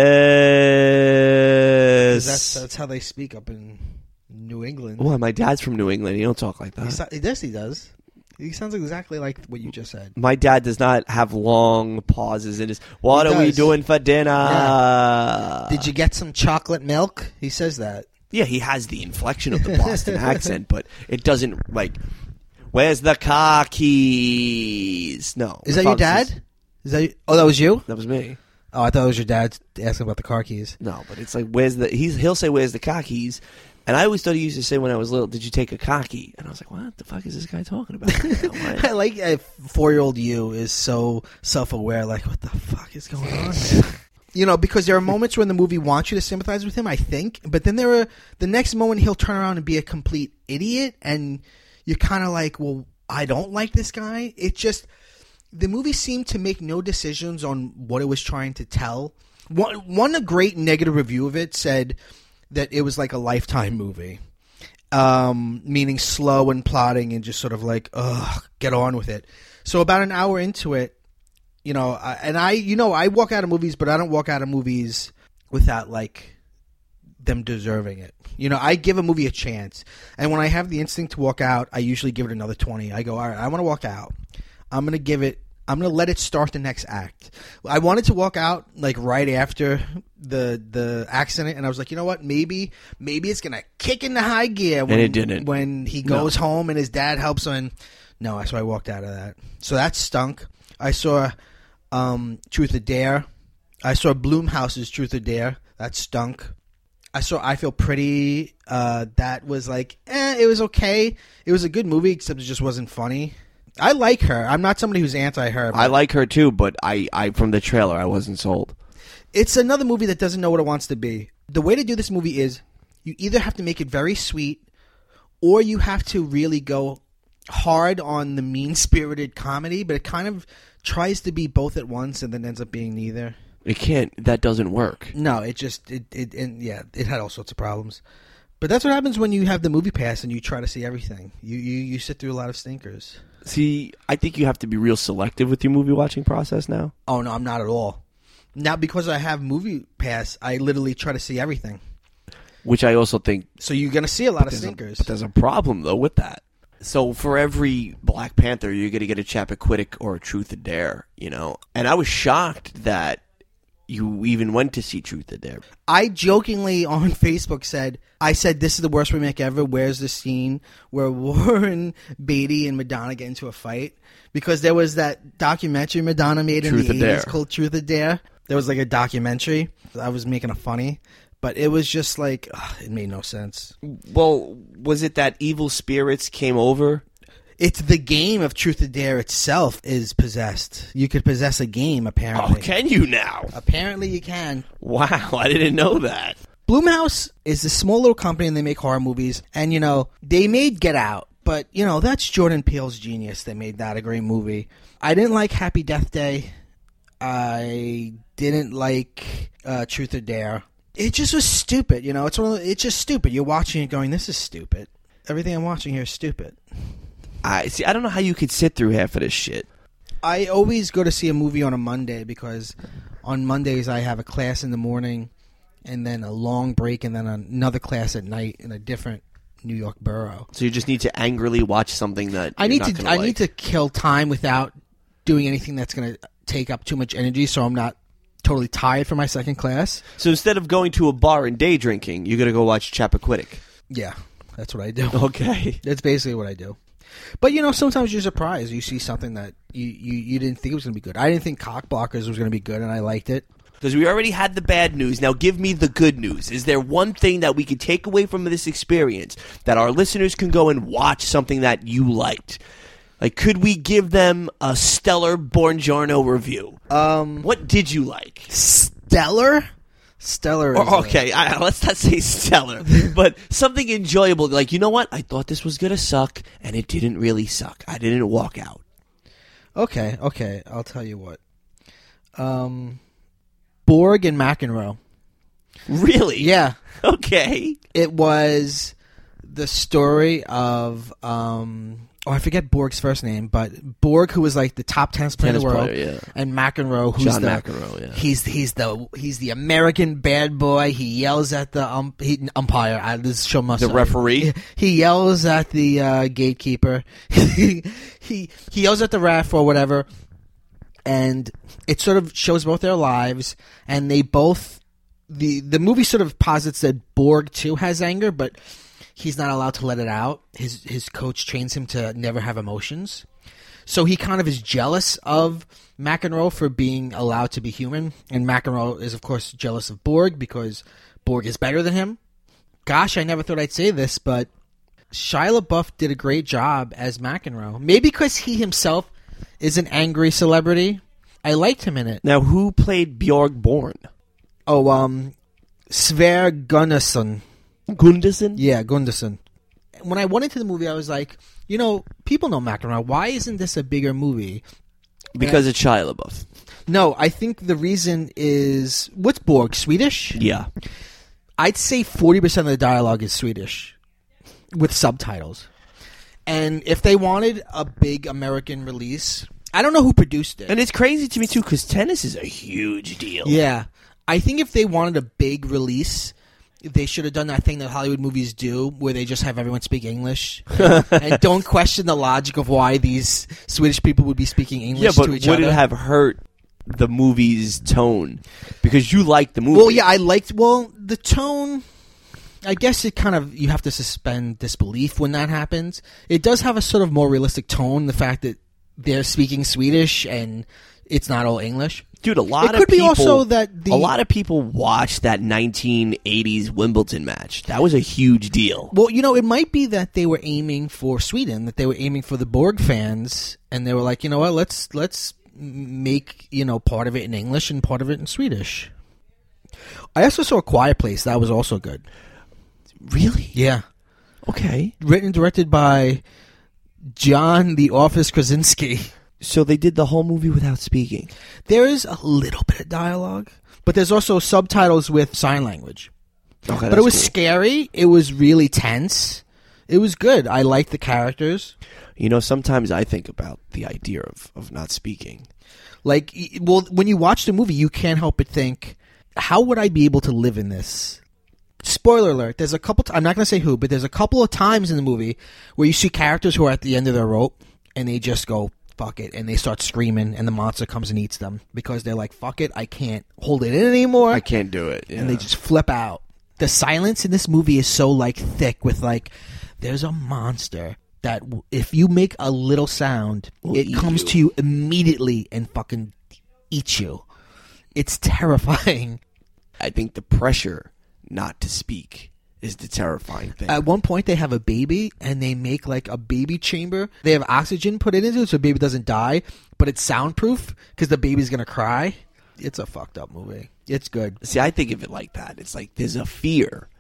this? That's how they speak up in New England. Well, my dad's from New England. He don't talk like that. He does. He sounds exactly like what you just said. My dad does not have long pauses in his, what are we doing for dinner? Yeah. Did you get some chocolate milk? He says that. Yeah, he has the inflection of the Boston accent, but it doesn't, like... Where's the car keys? No. Is that your dad? Oh, that was you? That was me. Oh, I thought it was your dad asking about the car keys. No, but it's like, he'll say, where's the car keys? And I always thought he used to say when I was little, did you take a car key? And I was like, what the fuck is this guy talking about? I like a 4-year-old you is so self-aware, like, what the fuck is going on there? You know, because there are moments when the movie wants you to sympathize with him, I think. But then the next moment he'll turn around and be a complete idiot and... You're kind of like, well, I don't like this guy. It's just, the movie seemed to make no decisions on what it was trying to tell. One great negative review of it said that it was like a Lifetime movie, meaning slow and plotting and just sort of like, ugh, get on with it. So about an hour into it, you know, I walk out of movies, but I don't walk out of movies without like them deserving it. You know, I give a movie a chance, and when I have the instinct to walk out, I usually give it another 20. I go, all right, I want to walk out. I'm going to let it start the next act. I wanted to walk out like right after the accident, and I was like, you know what? Maybe it's going to kick into high gear when, and it didn't. When he goes home and his dad helps him. No, so I walked out of that. So that stunk. I saw Truth or Dare. I saw Blumhouse's Truth or Dare. That stunk. I saw I Feel Pretty. That was like, it was okay. It was a good movie, except it just wasn't funny. I like her. I'm not somebody who's anti-her. I like her too, but I from the trailer, I wasn't sold. It's another movie that doesn't know what it wants to be. The way to do this movie is you either have to make it very sweet or you have to really go hard on the mean-spirited comedy, but it kind of tries to be both at once and then ends up being neither. It can't. That doesn't work. No, it had all sorts of problems. But that's what happens when you have the movie pass and you try to see everything. You sit through a lot of stinkers. See, I think you have to be real selective with your movie watching process now. Oh, no, I'm not at all. Now, because I have movie pass, I literally try to see everything. Which I also think... So you're going to see a lot of stinkers. But there's a problem, though, with that. So for every Black Panther, you're going to get a Chappaquiddick or a Truth or Dare, you know? And I was shocked that you even went to see Truth or Dare. I jokingly on Facebook said, this is the worst remake ever. Where's the scene where Warren Beatty and Madonna get into a fight? Because there was that documentary Madonna made in the 80s called Truth or Dare. There was like a documentary. I was making a funny. But it was just like, it made no sense. Well, was it that evil spirits came over? It's the game of Truth or Dare itself is possessed. You could possess a game, apparently. Oh, can you now? Apparently you can. Wow, I didn't know that. Blumhouse is a small little company and they make horror movies. And, you know, they made Get Out. But, you know, that's Jordan Peele's genius. They made that a great movie. I didn't like Happy Death Day. I didn't like Truth or Dare. It just was stupid, you know. It's just stupid. You're watching it going, this is stupid. Everything I'm watching here is stupid. I don't know how you could sit through half of this shit. I always go to see a movie on a Monday because on Mondays I have a class in the morning and then a long break and then another class at night in a different New York borough. So you just need to angrily watch something that I need to kill time without doing anything that's going to take up too much energy, so I'm not totally tired for my second class. So instead of going to a bar and day drinking, you're going to go watch Chappaquiddick. Yeah, that's what I do. Okay. That's basically what I do. But, you know, sometimes you're surprised. You see something that you didn't think was going to be good. I didn't think Cockblockers was going to be good, and I liked it. Because we already had the bad news. Now give me the good news. Is there one thing that we could take away from this experience that our listeners can go and watch something that you liked? Like, could we give them a stellar Buongiorno review? What did you like? Stellar? Stellar is okay, let's not say stellar, but something enjoyable. Like, you know what? I thought this was going to suck, and it didn't really suck. I didn't walk out. Okay. I'll tell you what. Borg and McEnroe. Really? Yeah. Okay. It was the story of... I forget Borg's first name, but Borg, who was like the top tennis player in the world, yeah. And McEnroe, who's John McEnroe, yeah. he's the American bad boy. He yells at the umpire. This show must the referee. He yells at the gatekeeper. he yells at the ref or whatever, and it sort of shows both their lives, and they both the movie sort of posits that Borg too has anger, but he's not allowed to let it out. His coach trains him to never have emotions. So he kind of is jealous of McEnroe for being allowed to be human. And McEnroe is, of course, jealous of Borg because Borg is better than him. Gosh, I never thought I'd say this, but Shia LaBeouf did a great job as McEnroe. Maybe because he himself is an angry celebrity. I liked him in it. Now, who played Bjorg Born? Oh, Sverre Gunnarsson. Gunderson? Yeah, Gunderson. When I went into the movie, I was like, you know, people know McEnroe. Why isn't this a bigger movie? Because it's Shia LaBeouf. No, I think the reason is... What's Borg? Swedish? Yeah. I'd say 40% of the dialogue is Swedish with subtitles. And if they wanted a big American release... I don't know who produced it. And it's crazy to me, too, because tennis is a huge deal. Yeah. I think if they wanted a big release... They should have done that thing that Hollywood movies do where they just have everyone speak English and don't question the logic of why these Swedish people would be speaking English to each other. Yeah, but would it have hurt the movie's tone? Because you liked the movie. Well, yeah, I liked... Well, the tone... I guess it kind of... You have to suspend disbelief when that happens. It does have a sort of more realistic tone, the fact that they're speaking Swedish and it's not all English. Dude, a lot It could of people, be also that a lot of people watched that 1980s Wimbledon match. That was a huge deal. Well, it might be that they were aiming for Sweden, that they were aiming for the Borg fans, and they were like, you know what, let's make, part of it in English and part of it in Swedish. I also saw A Quiet Place. That was also good. Really? Yeah. Okay. Written and directed by John the Office Krasinski. So they did the whole movie without speaking. There is a little bit of dialogue, but there's also subtitles with sign language. Okay, but it was cool. scary. It was really tense. It was good. I liked the characters. Sometimes I think about the idea of not speaking. Like, well, when you watch the movie, you can't help but think, how would I be able to live in this? Spoiler alert, there's a couple, I'm not going to say who, but there's a couple of times in the movie where you see characters who are at the end of their rope, and they just go, fuck it, and they start screaming, and the monster comes and eats them, because they're like, fuck it, I can't hold it in anymore. I can't do it. Yeah. And they just flip out. The silence in this movie is so, thick with, there's a monster that if you make a little sound, it comes to you immediately and fucking eats you. It's terrifying. I think the pressure not to speak is the terrifying thing. At one point, they have a baby, and they make, a baby chamber. They have oxygen put into it so the baby doesn't die, but it's soundproof because the baby's going to cry. It's a fucked up movie. It's good. See, I think of it like that. It's like there's a fear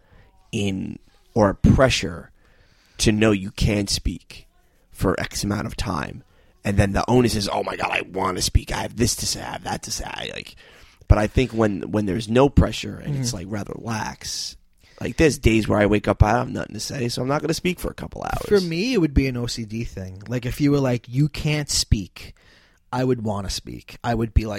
or a pressure to know you can't speak for X amount of time. And then the onus is, oh my God, I want to speak. I have this to say. I have that to say. But I think when there's no pressure and it's rather lax, there's days where I wake up, I have nothing to say, so I'm not going to speak for a couple hours. For me, it would be an OCD thing. If you were you can't speak, I would want to speak. I would be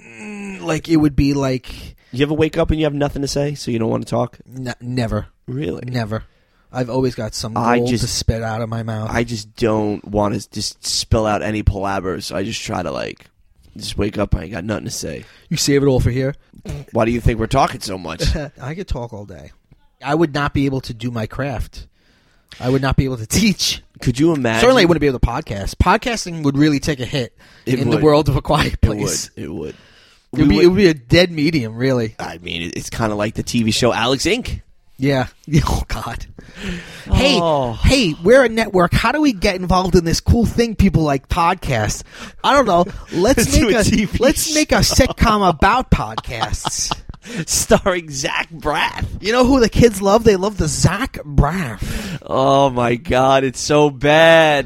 it would be You ever wake up and you have nothing to say, so you don't want to talk? Never. Really? Never. I've always got some gold to spit out of my mouth. I just don't want to just spill out any palaver, so I just try to just wake up and I got nothing to say. You save it all for here? Why do you think we're talking so much? I could talk all day. I would not be able to do my craft. I would not be able to teach. Could you imagine? Certainly I wouldn't be able to podcast. Podcasting would really take a hit the world of A Quiet Place. It would. It would be a dead medium, really. I mean, it's kind of like the TV show Alex Inc. Yeah. Oh, God. Hey, we're a network. How do we get involved in this cool thing people like podcasts? I don't know. Let's make a sitcom about podcasts. Starring Zach Braff. You know who the kids love? They love the Zach Braff. Oh, my God. It's so bad.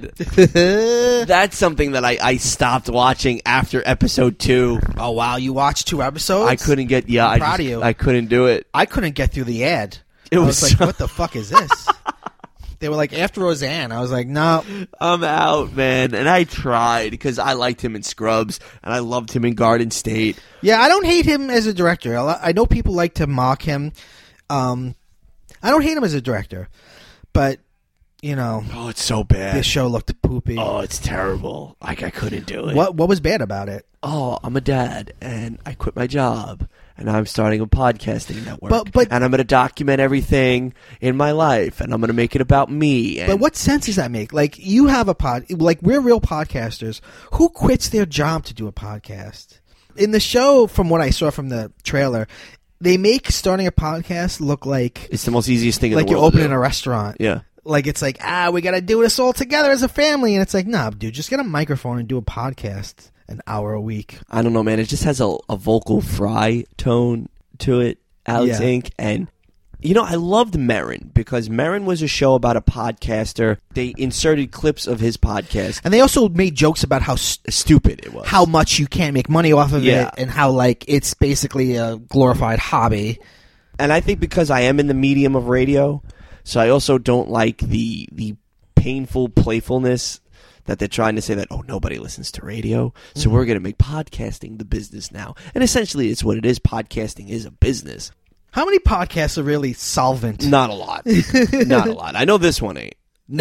That's something that I stopped watching after episode 2. Oh, wow. You watched 2 episodes? I couldn't get... Yeah, I'm proud of you. I couldn't do it. I couldn't get through the ad. I was like, what the fuck is this? They were after Roseanne. I was like, no. I'm out, man. And I tried because I liked him in Scrubs and I loved him in Garden State. Yeah, I don't hate him as a director. I know people like to mock him. I don't hate him as a director. But, Oh, it's so bad. This show looked poopy. Oh, it's terrible. I couldn't do it. What was bad about it? Oh, I'm a dad and I quit my job. And I'm starting a podcasting network. But and I'm going to document everything in my life. And I'm going to make it about me. But what sense does that make? You have a we're real podcasters. Who quits their job to do a podcast? In the show, from what I saw from the trailer, they make starting a podcast look like... It's the most easiest thing in the world. Like you're opening a restaurant. Yeah. It's we got to do this all together as a family. And it's nah, dude, just get a microphone and do a podcast. An hour a week. I don't know, man. It just has a vocal fry tone to it, Alex Inc. And, I loved Marin because Marin was a show about a podcaster. They inserted clips of his podcast. And they also made jokes about how stupid it was. How much you can't make money off of it and how, it's basically a glorified hobby. And I think because I am in the medium of radio, so I also don't like the painful playfulness that they're trying to say that, nobody listens to radio, so we're going to make podcasting the business now. And essentially, it's what it is. Podcasting is a business. How many podcasts are really solvent? Not a lot. Not a lot. I know this one ain't. No.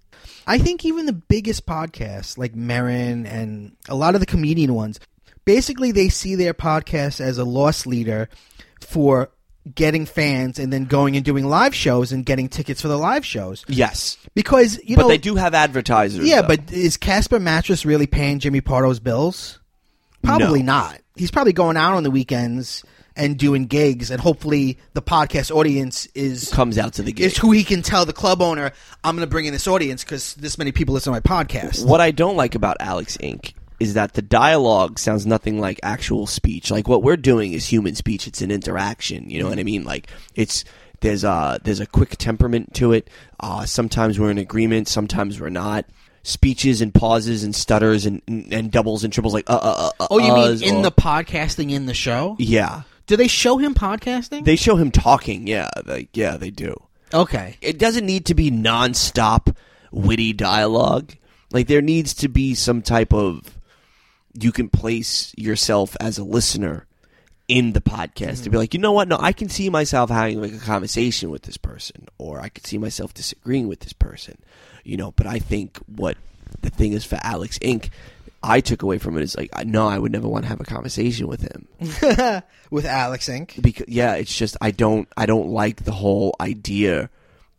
I think even the biggest podcasts, like Marin and a lot of the comedian ones, basically they see their podcast as a loss leader for getting fans and then going and doing live shows and getting tickets for the live shows. Yes. Because, But they do have advertisers. Yeah, though. but is Casper Mattress really paying Jimmy Pardo's bills? Probably No. not. He's probably going out on the weekends and doing gigs, and hopefully the podcast audience Comes out to the gig. is who he can tell the club owner, I'm going to bring in this audience because this many people listen to my podcast. What I don't like about Alex Inc. is that the dialogue sounds nothing like actual speech. Like, what we're doing is human speech. It's an interaction. You know what I mean? Like, there's a quick temperament to it. Sometimes we're in agreement. Sometimes we're not. Speeches and pauses and stutters and doubles and triples like Oh, you mean in the podcasting in the show? Yeah. Do they show him podcasting? They show him talking. Yeah, they do. Okay. It doesn't need to be nonstop witty dialogue. Like, there needs to be some type of, you can place yourself as a listener in the podcast to be like, you know what? No, I can see myself having like a conversation with this person, or I could see myself disagreeing with this person, you know. But I think what the thing is for Alex Inc., I took away from it is like, no, I would never want to have a conversation with him. With Alex Inc. Because it's just I don't like the whole idea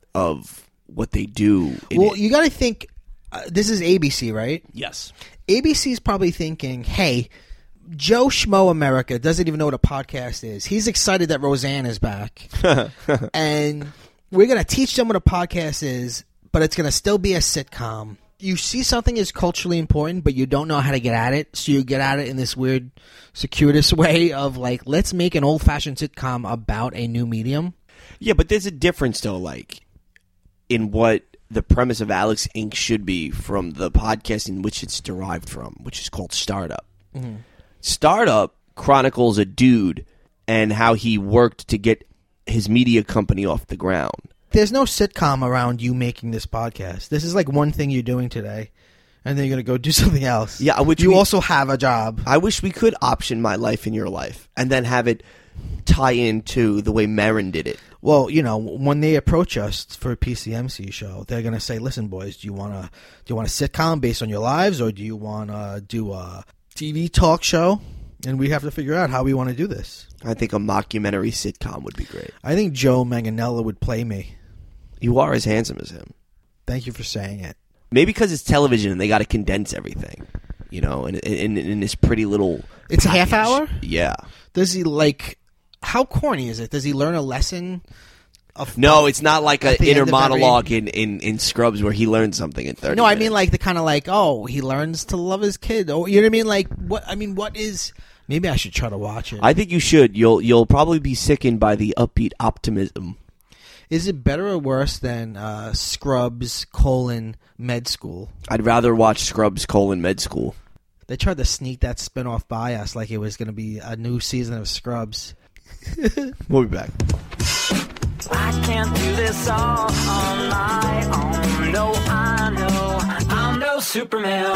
of what they do. Well, you got to think. This is ABC, right? Yes. ABC's probably thinking, hey, Joe Schmo America doesn't even know what a podcast is. He's excited that Roseanne is back. And we're going to teach them what a podcast is, but it's going to still be a sitcom. You see something is culturally important, but you don't know how to get at it, so you get at it in this weird, circuitous way of like, let's make an old-fashioned sitcom about a new medium. Yeah, but there's a difference, though, like, in what the premise of Alex Inc. should be from the podcast in which it's derived from, which is called Startup. Mm-hmm. Startup chronicles a dude and how he worked to get his media company off the ground. There's no sitcom around you making this podcast. This is like one thing you're doing today, and then you're going to go do something else. Yeah, which you also have a job. I wish we could option my life in your life and then have it tie into the way Marin did it. Well, you know, when they approach us for a PCMC show, they're going to say, listen, boys, do you want a sitcom based on your lives, or do you want to do a TV talk show? And we have to figure out how we want to do this. I think a mockumentary sitcom would be great. I think Joe Manganiello would play me. You are as handsome as him. Thank you for saying it. Maybe because it's television and they got to condense everything, you know, in this pretty little It's package. a half hour? Yeah. Does he, like, how corny is it? Does he learn a lesson? No, it's not like an at the inner end of monologue in Scrubs where he learns something in 30 No, I minutes. mean like the kind of like, oh, he learns to love his kid. Or, you know what I mean? Like, what is... Maybe I should try to watch it. I think you should. You'll probably be sickened by the upbeat optimism. Is it better or worse than Scrubs, Med School? I'd rather watch Scrubs, Med School. They tried to sneak that spinoff by us like it was going to be a new season of Scrubs. We'll be back. I can't do this all on my own. No, I know I'm no Superman.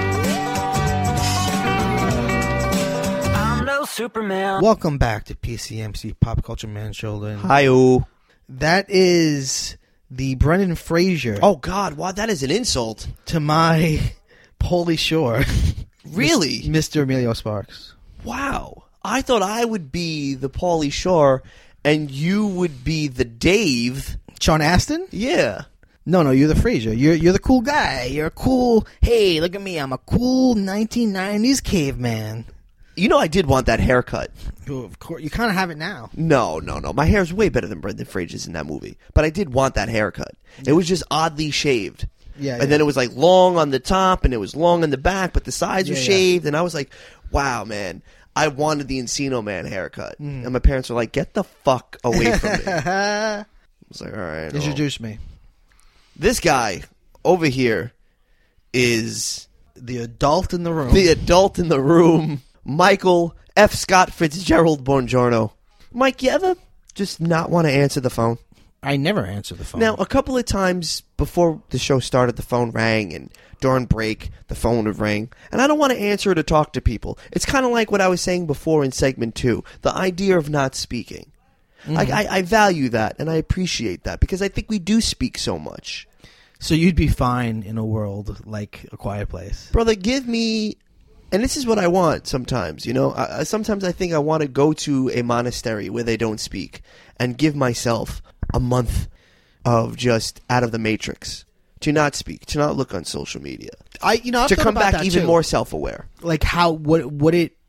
I'm no Superman. Welcome back to PCMC Pop Culture Man Shoulder. Hi-oh. That is the Brendan Fraser Oh, God. Wow, that is an insult. to my Pauly Shore. Really? Mr. Emilio Sparks. Wow. I thought I would be the Pauly Shore and you would be the Dave. Sean Astin? Yeah. No, you're the Fraser. You're the cool guy. You're a cool, hey, look at me, I'm a cool 1990s caveman. You know I did want that haircut. Of course, you kind of have it now. No. My hair's way better than Brendan Fraser's in that movie. But I did want that haircut. It was just oddly shaved. Yeah. And then it was like long on the top and it was long on the back, but the sides were Yeah. shaved. And I was like, wow, man. I wanted the Encino Man haircut. And my parents were like, get the fuck away from me. I was like, all right. well. Introduce me. This guy over here is The adult in the room. the adult in the room, Michael F. Scott Fitzgerald Buongiorno. Mike, you ever just not want to answer the phone? I never answer the phone. Now, a couple of times before the show started, the phone rang, and during break, the phone would ring. And I don't want to answer it or talk to people. It's kind of like what I was saying before in segment 2, the idea of not speaking. Like, I value that, and I appreciate that, because I think we do speak so much. So you'd be fine in a world like A Quiet Place. Brother, give me... And this is what I want sometimes, you know? Sometimes I think I want to go to a monastery where they don't speak and give myself a month of just out of the matrix. To not speak, to not look on social media. I've to thought come about back that even too. more self-aware. Like how would it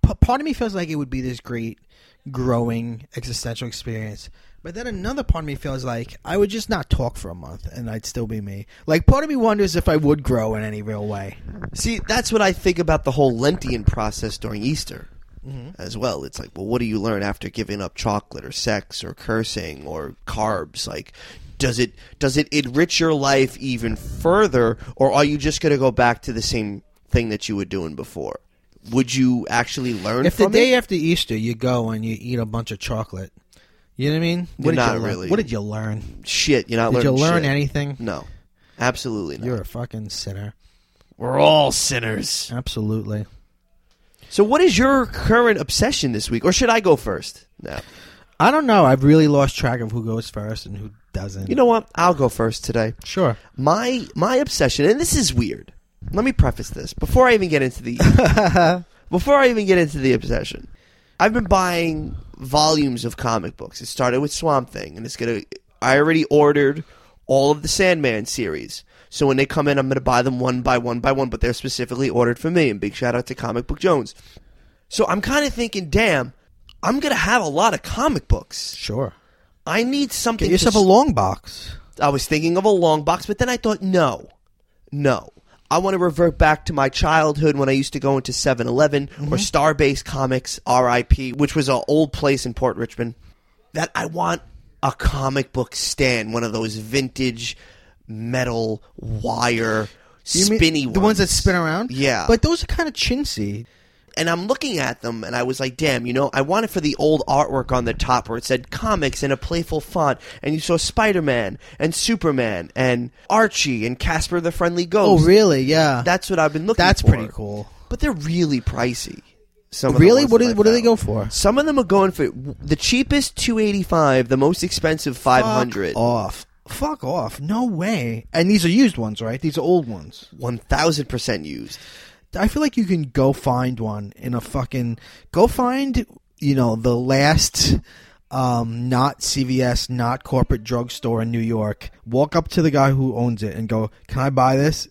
part of me feels like it would be this great, growing existential experience. But then another part of me feels like I would just not talk for a month and I'd still be me. Like, part of me wonders if I would grow in any real way. See, that's what I think about the whole Lentian process during Easter as well. It's like, well, what do you learn after giving up chocolate or sex or cursing or carbs? Like, does it enrich your life even further, or are you just going to go back to the same thing that you were doing before? Would you actually learn If from the day it? after Easter you go and you eat a bunch of chocolate, you know what I mean? Not you learn? really. What did you learn? Shit, you're not Did learning you learn shit. anything? No, absolutely not. You're a fucking sinner. We're all sinners. Absolutely. So what is your current obsession this week? Or should I go first? No. I don't know. I've really lost track of who goes first and who doesn't. You know what? I'll go first today. Sure. My obsession, and this is weird. Let me preface this before I even get into the obsession. I've been buying volumes of comic books. It started with Swamp Thing, and I already ordered all of the Sandman series. So when they come in, I'm going to buy them one by one, but they're specifically ordered for me. And big shout out to Comic Book Jones. So I'm kind of thinking, damn, I'm going to have a lot of comic books. Sure. I need something. Get yourself a long box. I was thinking of a long box, but then I thought, no. I want to revert back to my childhood when I used to go into 7-Eleven or Starbase Comics, RIP, which was an old place in Port Richmond. That I want a comic book stand, one of those vintage metal wire spinny ones. The ones that spin around? Yeah. But those are kind of chintzy. And I'm looking at them, and I was like, damn, I want it for the old artwork on the top where it said comics in a playful font, and you saw Spider-Man and Superman and Archie and Casper the Friendly Ghost. Oh, really? Yeah. That's what I've been looking That's for. pretty cool. But they're really pricey. Some of the Really? ones What that do they found. go for? Some of them are going for the cheapest $285, the most expensive $500. Fuck off. No way. And these are used ones, right? These are old ones. 1,000% used. I feel like you can go find one in a fucking... Go find, the last not CVS, not corporate drugstore in New York. Walk up to the guy who owns it and go, can I buy this?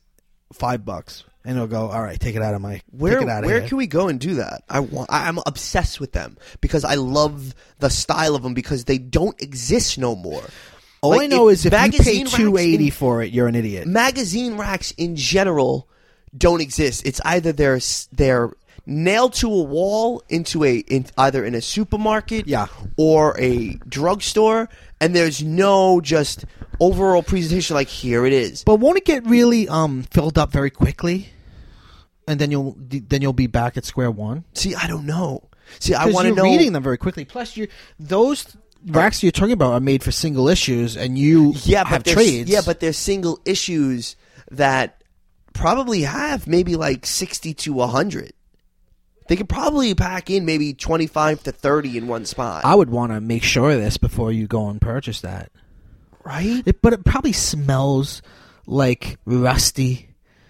$5. And he'll go, all right, take it out of my... Where here. can we go and do that? I'm obsessed with them because I love the style of them because they don't exist no more. All I know is if you pay magazine $280 for it, you're an idiot. Magazine racks in general don't exist. It's either they're nailed to a wall either in a supermarket or a drugstore, and there's no just overall presentation like here it is. But won't it get really filled up very quickly? And then you'll be back at square one? See, I don't know. See, I want to you're know. reading them very quickly. Plus, those racks you're talking about are made for single issues, and you have trades. Yeah, but they're single issues that probably have maybe like 60 to 100. They could probably pack in maybe 25 to 30 in one spot. I would want to make sure of this before you go and purchase that. Right? But it probably smells like rusty.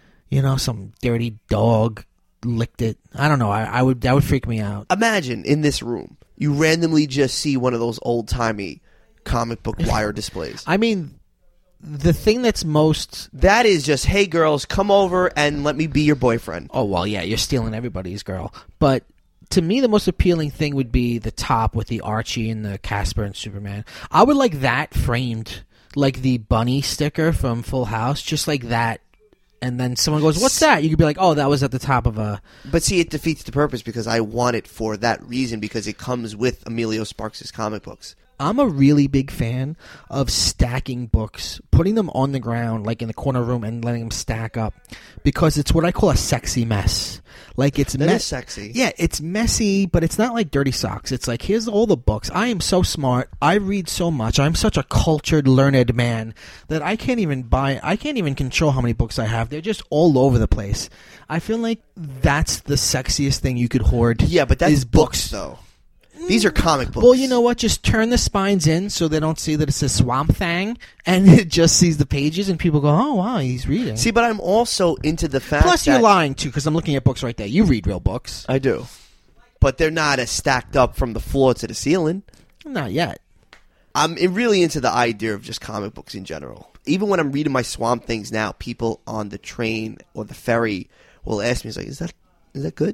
Some dirty dog licked it. I don't know. That would freak me out. Imagine in this room, you randomly just see one of those old-timey comic book wire displays. I mean, the thing that's most... That is just, hey, girls, come over and let me be your boyfriend. Oh, well, yeah, you're stealing everybody's girl. But to me, the most appealing thing would be the top with the Archie and the Casper and Superman. I would like that framed, like the bunny sticker from Full House, just like that. And then someone goes, what's that? You could be like, oh, that was at the top of a... But see, it defeats the purpose because I want it for that reason because it comes with Emilio Sparks' comic books. I'm a really big fan of stacking books, putting them on the ground, like in the corner room, and letting them stack up, because it's what I call a sexy mess. Like it's that is sexy. Yeah, it's messy, but it's not like dirty socks. It's like, here's all the books. I am so smart. I read so much. I'm such a cultured, learned man that I can't even control how many books I have. They're just all over the place. I feel like that's the sexiest thing you could hoard. Yeah, but that's is books though. These are comic books. Well, you know what? Just turn the spines in so they don't see that it's a Swamp Thing, and it just sees the pages, and people go, oh, wow, he's reading. See, but I'm also into the fact Plus, that... you're lying, too, because I'm looking at books right there. You read real books. I do. But they're not as stacked up from the floor to the ceiling. Not yet. I'm really into the idea of just comic books in general. Even when I'm reading my Swamp Things now, people on the train or the ferry will ask me, "Is like, is that good?"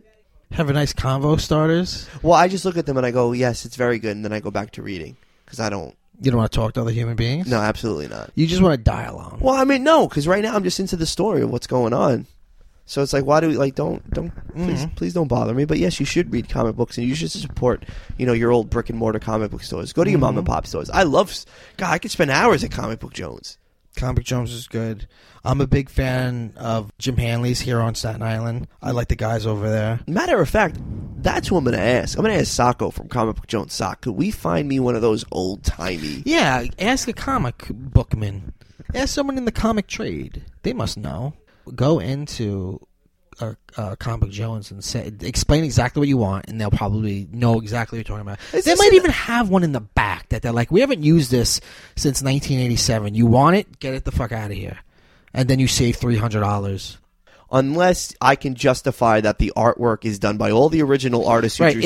Have a nice convo starters. Well, I just look at them and I go, yes, it's very good, and then I go back to reading because I don't. You don't want to talk to other human beings? No, absolutely not. You just want to die alone. Well, I mean, no, because right now I'm just into the story of what's going on. So it's like, why do we don't please don't bother me. But yes, you should read comic books and you should support, your old brick and mortar comic book stores. Go to your mom and pop stores. I could spend hours at Comic Book Jones. Comic Book Jones is good. I'm a big fan of Jim Hanley's here on Staten Island. I like the guys over there. Matter of fact, that's what I'm going to ask. I'm going to ask Sacco from Comic Book Jones. Sock, could we find me one of those old timey? Yeah, ask a comic bookman. Ask someone in the comic trade. They must know. Go into Comic Book Jones and explain exactly what you want, and they'll probably know exactly what you're talking about. They might even have one in the back that they're like, we haven't used this since 1987. You want it? Get it the fuck out of here. And then you save $300. Unless I can justify that the artwork is done by all the original artists. Right.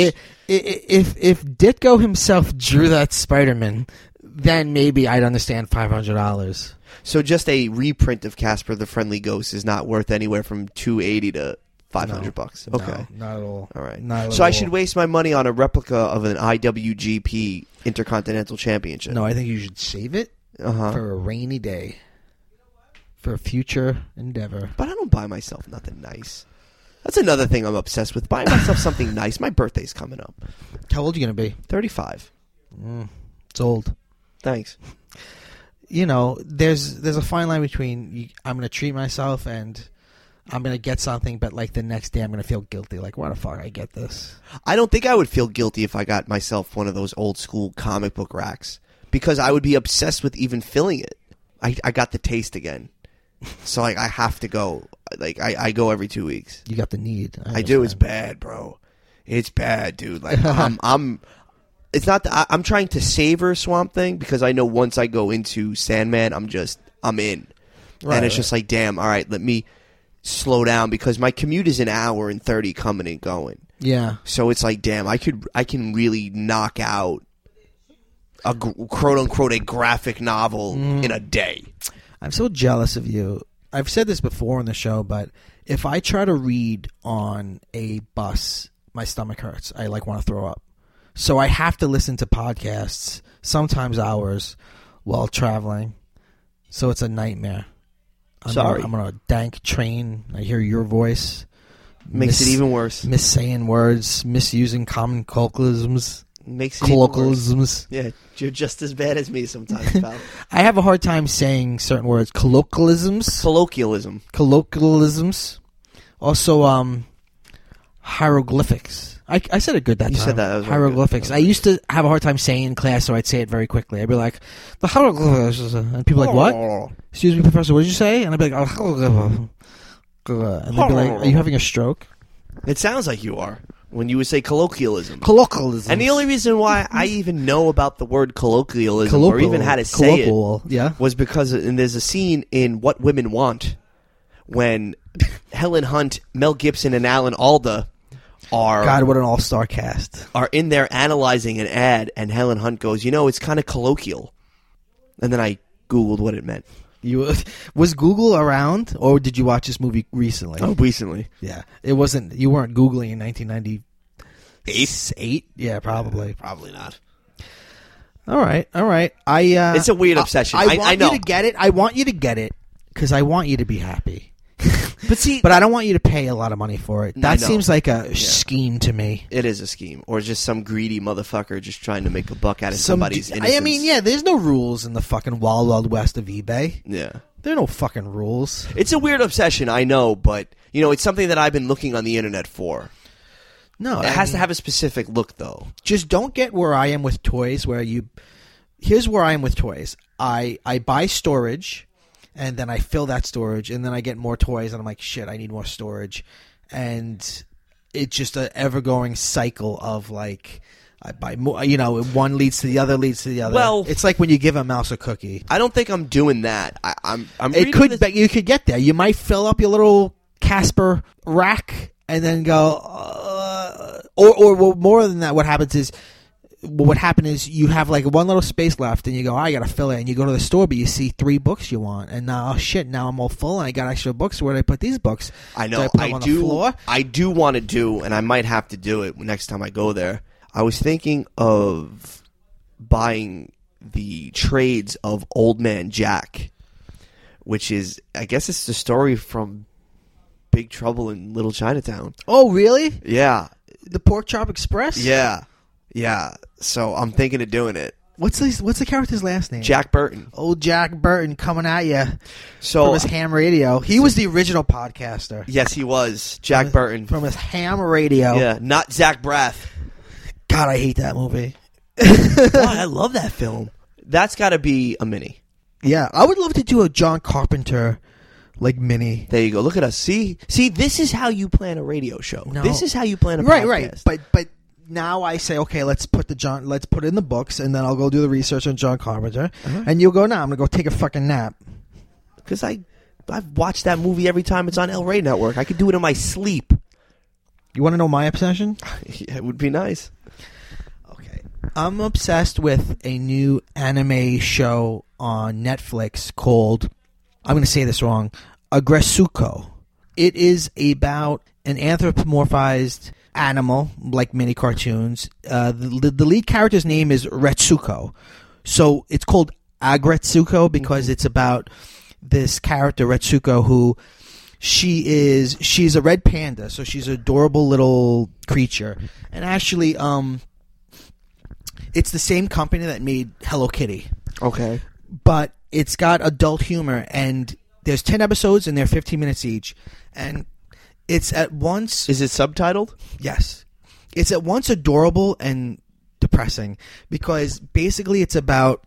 If Ditko himself drew that Spider-Man, then maybe I'd understand $500. So just a reprint of Casper the Friendly Ghost is not worth anywhere from $280 to $500. Okay, no, not at all. All right. Not at so all. I should waste my money on a replica of an IWGP Intercontinental Championship. No, I think you should save it for a rainy day, for a future endeavor. But I don't buy myself nothing nice. That's another thing I'm obsessed with. Buying myself something nice. My birthday's coming up. How old are you gonna be? 35. It's old. Thanks. There's a fine line between I'm going to treat myself and I'm going to get something, but like the next day I'm going to feel guilty. Like, why the fuck I get this? I don't think I would feel guilty if I got myself one of those old school comic book racks because I would be obsessed with even filling it. I got the taste again. So like I have to go. Like I go every 2 weeks. You got the need. I do. It's bad, bro. It's bad, dude. Like It's not that I'm trying to savor Swamp Thing because I know once I go into Sandman, I'm in. Right, and it's just like, damn, all right, let me slow down because my commute is an hour and 30 coming and going. Yeah. So it's like, damn, I can really knock out a quote unquote a graphic novel in a day. I'm so jealous of you. I've said this before on the show, but if I try to read on a bus, my stomach hurts. I want to throw up. So I have to listen to podcasts, sometimes hours, while traveling. So it's a nightmare. I'm on a dank train. I hear your voice. Makes it even worse. Missaying words, misusing common colloquialisms. Makes it even worse. Colloquialisms. Yeah, you're just as bad as me sometimes, pal. I have a hard time saying certain words. Colloquialisms. Colloquialisms. Also, hieroglyphics. I said it good that time. You said that. That was hieroglyphics. I used to have a hard time saying in class, so I'd say it very quickly. I'd be like, the hieroglyphics. And people like, what? Excuse me, professor, what did you say? And I'd be like, and they'd be like, are you having a stroke? It sounds like you are when you would say colloquialism. Colloquialism. And the only reason why I even know about the word colloquialism or even how to say it was because there's a scene in What Women Want when Helen Hunt, Mel Gibson, and Alan Alda God, what an all-star cast. Are in there analyzing an ad, and Helen Hunt goes, it's kind of colloquial. And then I Googled what it meant. Was Google around, or did you watch this movie recently? Oh, recently. Yeah. You weren't Googling in 1998? Yeah, probably. Probably not. All right. It's a weird obsession. I know. You to get it. I want you to get it because I want you to be happy. But I don't want you to pay a lot of money for it. That seems like a scheme to me. It is a scheme, or just some greedy motherfucker just trying to make a buck out of somebody's innocence. I mean, yeah, there's no rules in the fucking wild, wild west of eBay. Yeah, there are no fucking rules. It's a weird obsession, I know, but it's something that I've been looking on the internet for. No, it has to have a specific look, though. Just don't get where I am with toys. Here's where I am with toys. I buy storage. And then I fill that storage, and then I get more toys, and I'm like, shit, I need more storage. And it's just an ever-going cycle of, like, I buy more, one leads to the other, leads to the other. Well, it's like when you give a mouse a cookie. I don't think I'm doing that. I'm you could get there. You might fill up your little Casper rack, and then go, or more than that, what happens is what happened is you have like one little space left, and you go, I gotta fill it, and you go to the store, but you see 3 books you want, and now, oh shit, now I'm all full, and I got extra books. Where do I put these books? I know. Do I put them on the floor? I do want to do, and I might have to do it next time I go there. I was thinking of buying the trades of Old Man Jack, which is, I guess it's the story from Big Trouble in Little Chinatown. Oh, really? Yeah. The Pork Chop Express? Yeah. Yeah. So I'm thinking of doing it. What's the character's last name? Jack Burton. Old Jack Burton coming at you So from his ham radio. He was the original podcaster. yes, he was. Jack Burton. From his ham radio. Yeah, not Zach Braff. God, I hate that movie. God, I love that film. That's got to be a mini. Yeah, I would love to do a John Carpenter like mini. There you go. Look at us. See, this is how you plan a radio show. No. This is how you plan a Right, podcast. right. But now I say, okay, let's put it in the books, and then I'll go do the research on John Carpenter, and you'll go, nah, I'm gonna go take a fucking nap. Because I've watched that movie every time it's on El Rey Network. I could do it in my sleep. You want to know my obsession? Yeah, it would be nice. Okay, I'm obsessed with a new anime show on Netflix called, I'm going to say this wrong, Aggretsuko. It is about an anthropomorphized animal, like mini cartoons. The lead character's name is Retsuko. So it's called Aggretsuko because it's about this character, Retsuko, who she's a red panda, so she's an adorable little creature. And actually, it's the same company that made Hello Kitty. Okay. But it's got adult humor, and there's 10 episodes, and they're 15 minutes each. And it's at once... Is it subtitled? Yes. It's at once adorable and depressing, because basically it's about,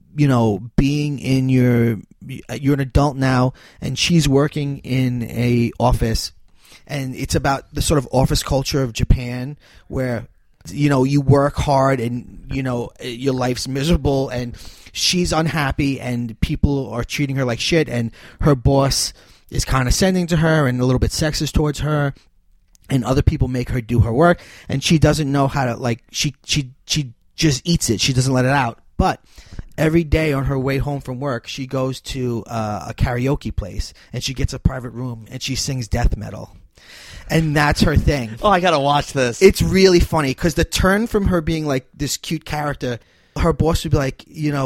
being in you're an adult now, and she's working in a office, and it's about the sort of office culture of Japan where, you work hard and, your life's miserable, and she's unhappy, and people are treating her like shit, and her boss is condescending to her and a little bit sexist towards her, and other people make her do her work, and she doesn't know how to, she just eats it. She doesn't let it out. But every day on her way home from work, she goes to a karaoke place, and she gets a private room, and she sings death metal. And that's her thing. Oh, I gotta watch this. It's really funny, because the turn from her being like this cute character, her boss would be like,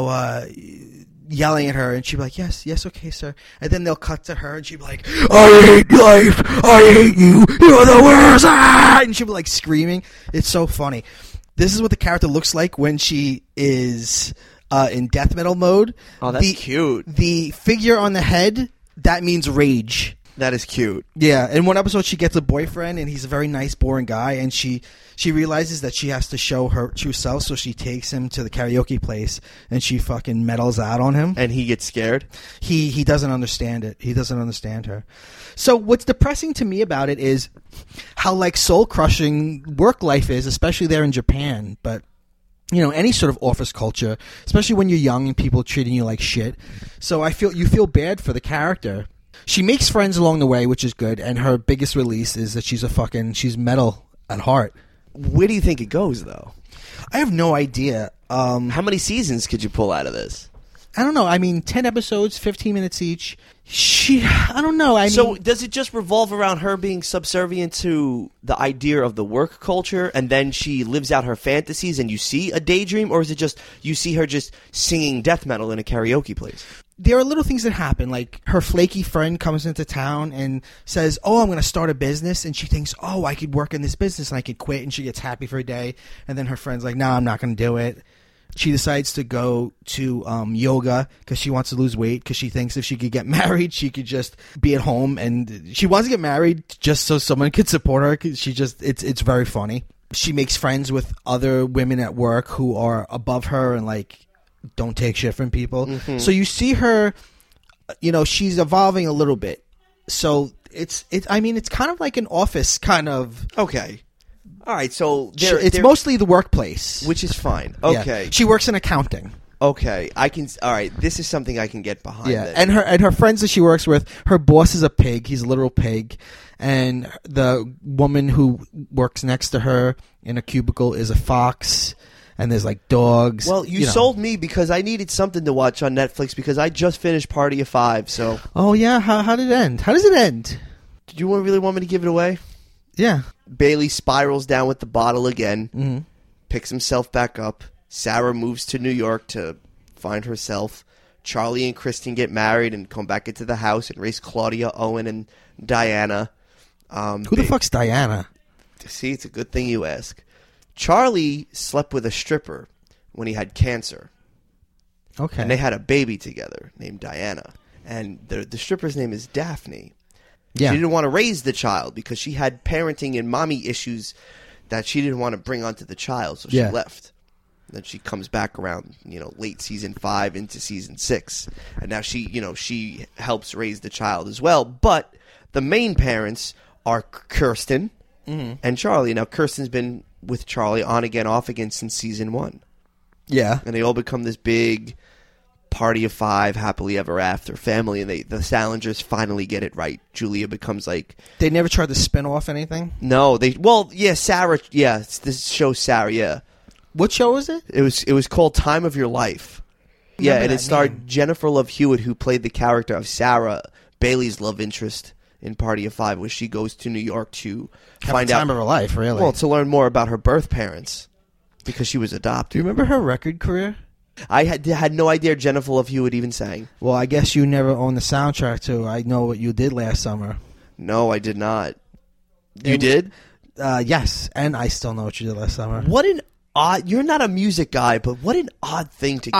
yelling at her, and she'd be like, yes, okay, sir. And then they'll cut to her, and she'd be like, I hate life, I hate you, you're the worst, and she'd be like screaming. It's so funny. This is what the character looks like when she is in death metal mode. Oh, that's cute. The figure on the head, that means rage. That is cute. Yeah, in one episode she gets a boyfriend, and he's a very nice, boring guy, and she realizes that she has to show her true self, so she takes him to the karaoke place, and she fucking metals out on him. And he gets scared? He doesn't understand it. He doesn't understand her. So what's depressing to me about it is how, soul-crushing work life is, especially there in Japan, but... any sort of office culture, especially when you're young and people treating you like shit. So you feel bad for the character. She makes friends along the way, which is good, and her biggest release is that she's metal at heart. Where do you think it goes, though? I have no idea. How many seasons could you pull out of this? I don't know. 10 episodes, 15 minutes each. I don't know. So does it just revolve around her being subservient to the idea of the work culture, and then she lives out her fantasies and you see a daydream, or is it just you see her just singing death metal in a karaoke place? There are little things that happen, like her flaky friend comes into town and says, oh, I'm going to start a business, and she thinks, oh, I could work in this business and I could quit, and she gets happy for a day, and then her friend's like, no, I'm not going to do it. She decides to go to yoga because she wants to lose weight, because she thinks if she could get married, she could just be at home, and she wants to get married just so someone could support her. Cause it's very funny. She makes friends with other women at work who are above her and don't take shit from people. Mm-hmm. So you see her, she's evolving a little bit. So it's kind of like an Office kind of. Okay. All right, so it's mostly the workplace, which is fine. Okay, yeah. She works in accounting. Okay, I can. All right, this is something I can get behind. Yeah, then. and her friends that she works with, her boss is a pig. He's a literal pig, and the woman who works next to her in a cubicle is a fox, and there's like dogs. Well, you know. sold me because I needed something to watch on Netflix because I just finished Party of Five. So, Oh yeah, how did it end? How does it end? did you really want me to give it away? Yeah. Bailey spirals down with the bottle again, Mm-hmm. picks himself back up. Sarah moves to New York to find herself. Charlie and Kristen get married and come back into the house and raise Claudia, Owen, and Diana. Who the fuck's Diana? See, it's a good thing you ask. Charlie slept with a stripper when he had cancer, Okay. and they had a baby together named Diana. And the stripper's name is Daphne. yeah. She didn't want to raise the child because she had parenting and mommy issues that she didn't want to bring onto the child, so she Yeah. left. Then she comes back around, late season 5 into season 6, and now she helps raise the child as well. But the main parents are Kirsten and Charlie. Now Kirsten's been with Charlie on again, off again since season 1, Yeah. and they all become this big Party of 5, happily ever after family, and the Salingers finally get it right. Julia becomes like. They never tried to spin off anything. No, Sarah. Yeah, it's this show Sarah. Yeah, What show is it? it was called Time of Your Life. Yeah, Remember and it that starred name. Jennifer Love Hewitt, who played the character of Sarah, Bailey's love interest in Party of 5, where she goes to New York to find Time out. of her life, really. Well, to learn more about her birth parents because she was Do you adopted. remember her record career? I had no idea Jennifer Love Hewitt even sang. Well, I guess you never owned the soundtrack to I Know What You Did Last Summer. No, I did not. You did? Yes, and I Still Know What You Did Last Summer. What an odd. You're not a music guy, but what an odd thing to get.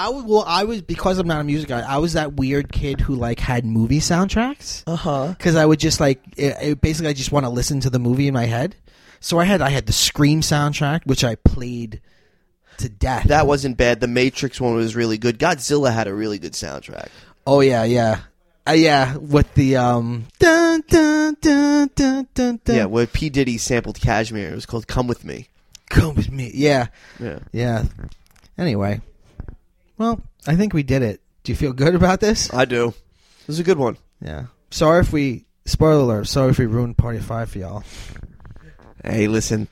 I was because I'm not a music guy. I was that weird kid who like had movie soundtracks. Because I would just basically I just want to listen to the movie in my head. So I had the Scream soundtrack, which I played to death. That wasn't bad. The Matrix one was really good. Godzilla had a really good soundtrack. Oh yeah, with the dun dun dun dun dun dun. Yeah, where P. Diddy sampled Kashmir. It was called Come With Me. Come with me. Yeah. Yeah. Anyway, well, I think we did it. Do you feel good about this? I do. This is a good one. Yeah. Sorry if we spoiler alert. Sorry if we ruined Party of 5 for y'all. Hey, listen.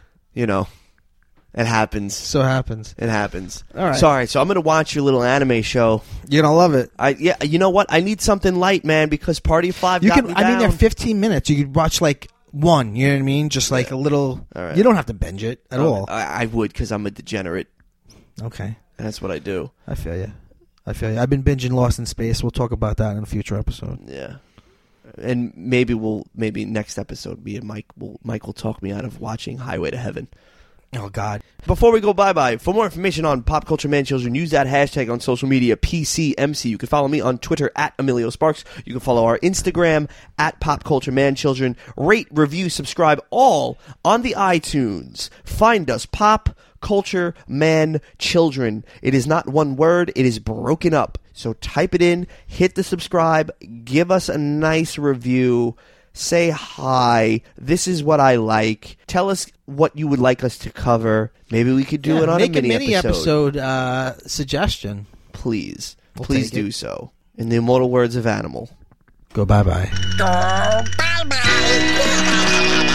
It happens. So happens. It happens. All right. Sorry, so I'm going to watch your little anime show. You're gonna love it. Yeah, you know what? I need something light, man, because Party of 5 got me down. they're 15 minutes. You could watch like one. You know what I mean? Just like a little. All right. You don't have to binge it at all. I would, because I'm a degenerate, Okay. and that's what I do. I feel you. I've been binging Lost in Space. We'll talk about that in a future episode. Yeah. And maybe next episode, Mike will talk me out of watching Highway to Heaven. Oh God. Before we go bye-bye, for more information on Pop Culture Man Children, use that hashtag on social media, PCMC. You can follow me on Twitter at Emilio Sparks. You can follow our Instagram at Pop Culture Man Children. Rate, review, subscribe, all on the iTunes. Find us, Pop Culture Man Children. It is not one word. It is broken up. So type it in, hit the subscribe, give us a nice review. Say hi. This is what I like. Tell us what you would like us to cover. Maybe we could do it on make a mini episode suggestion. Please. We'll Please take do it. so. In the immortal words of Animal. Go bye-bye. Go bye bye.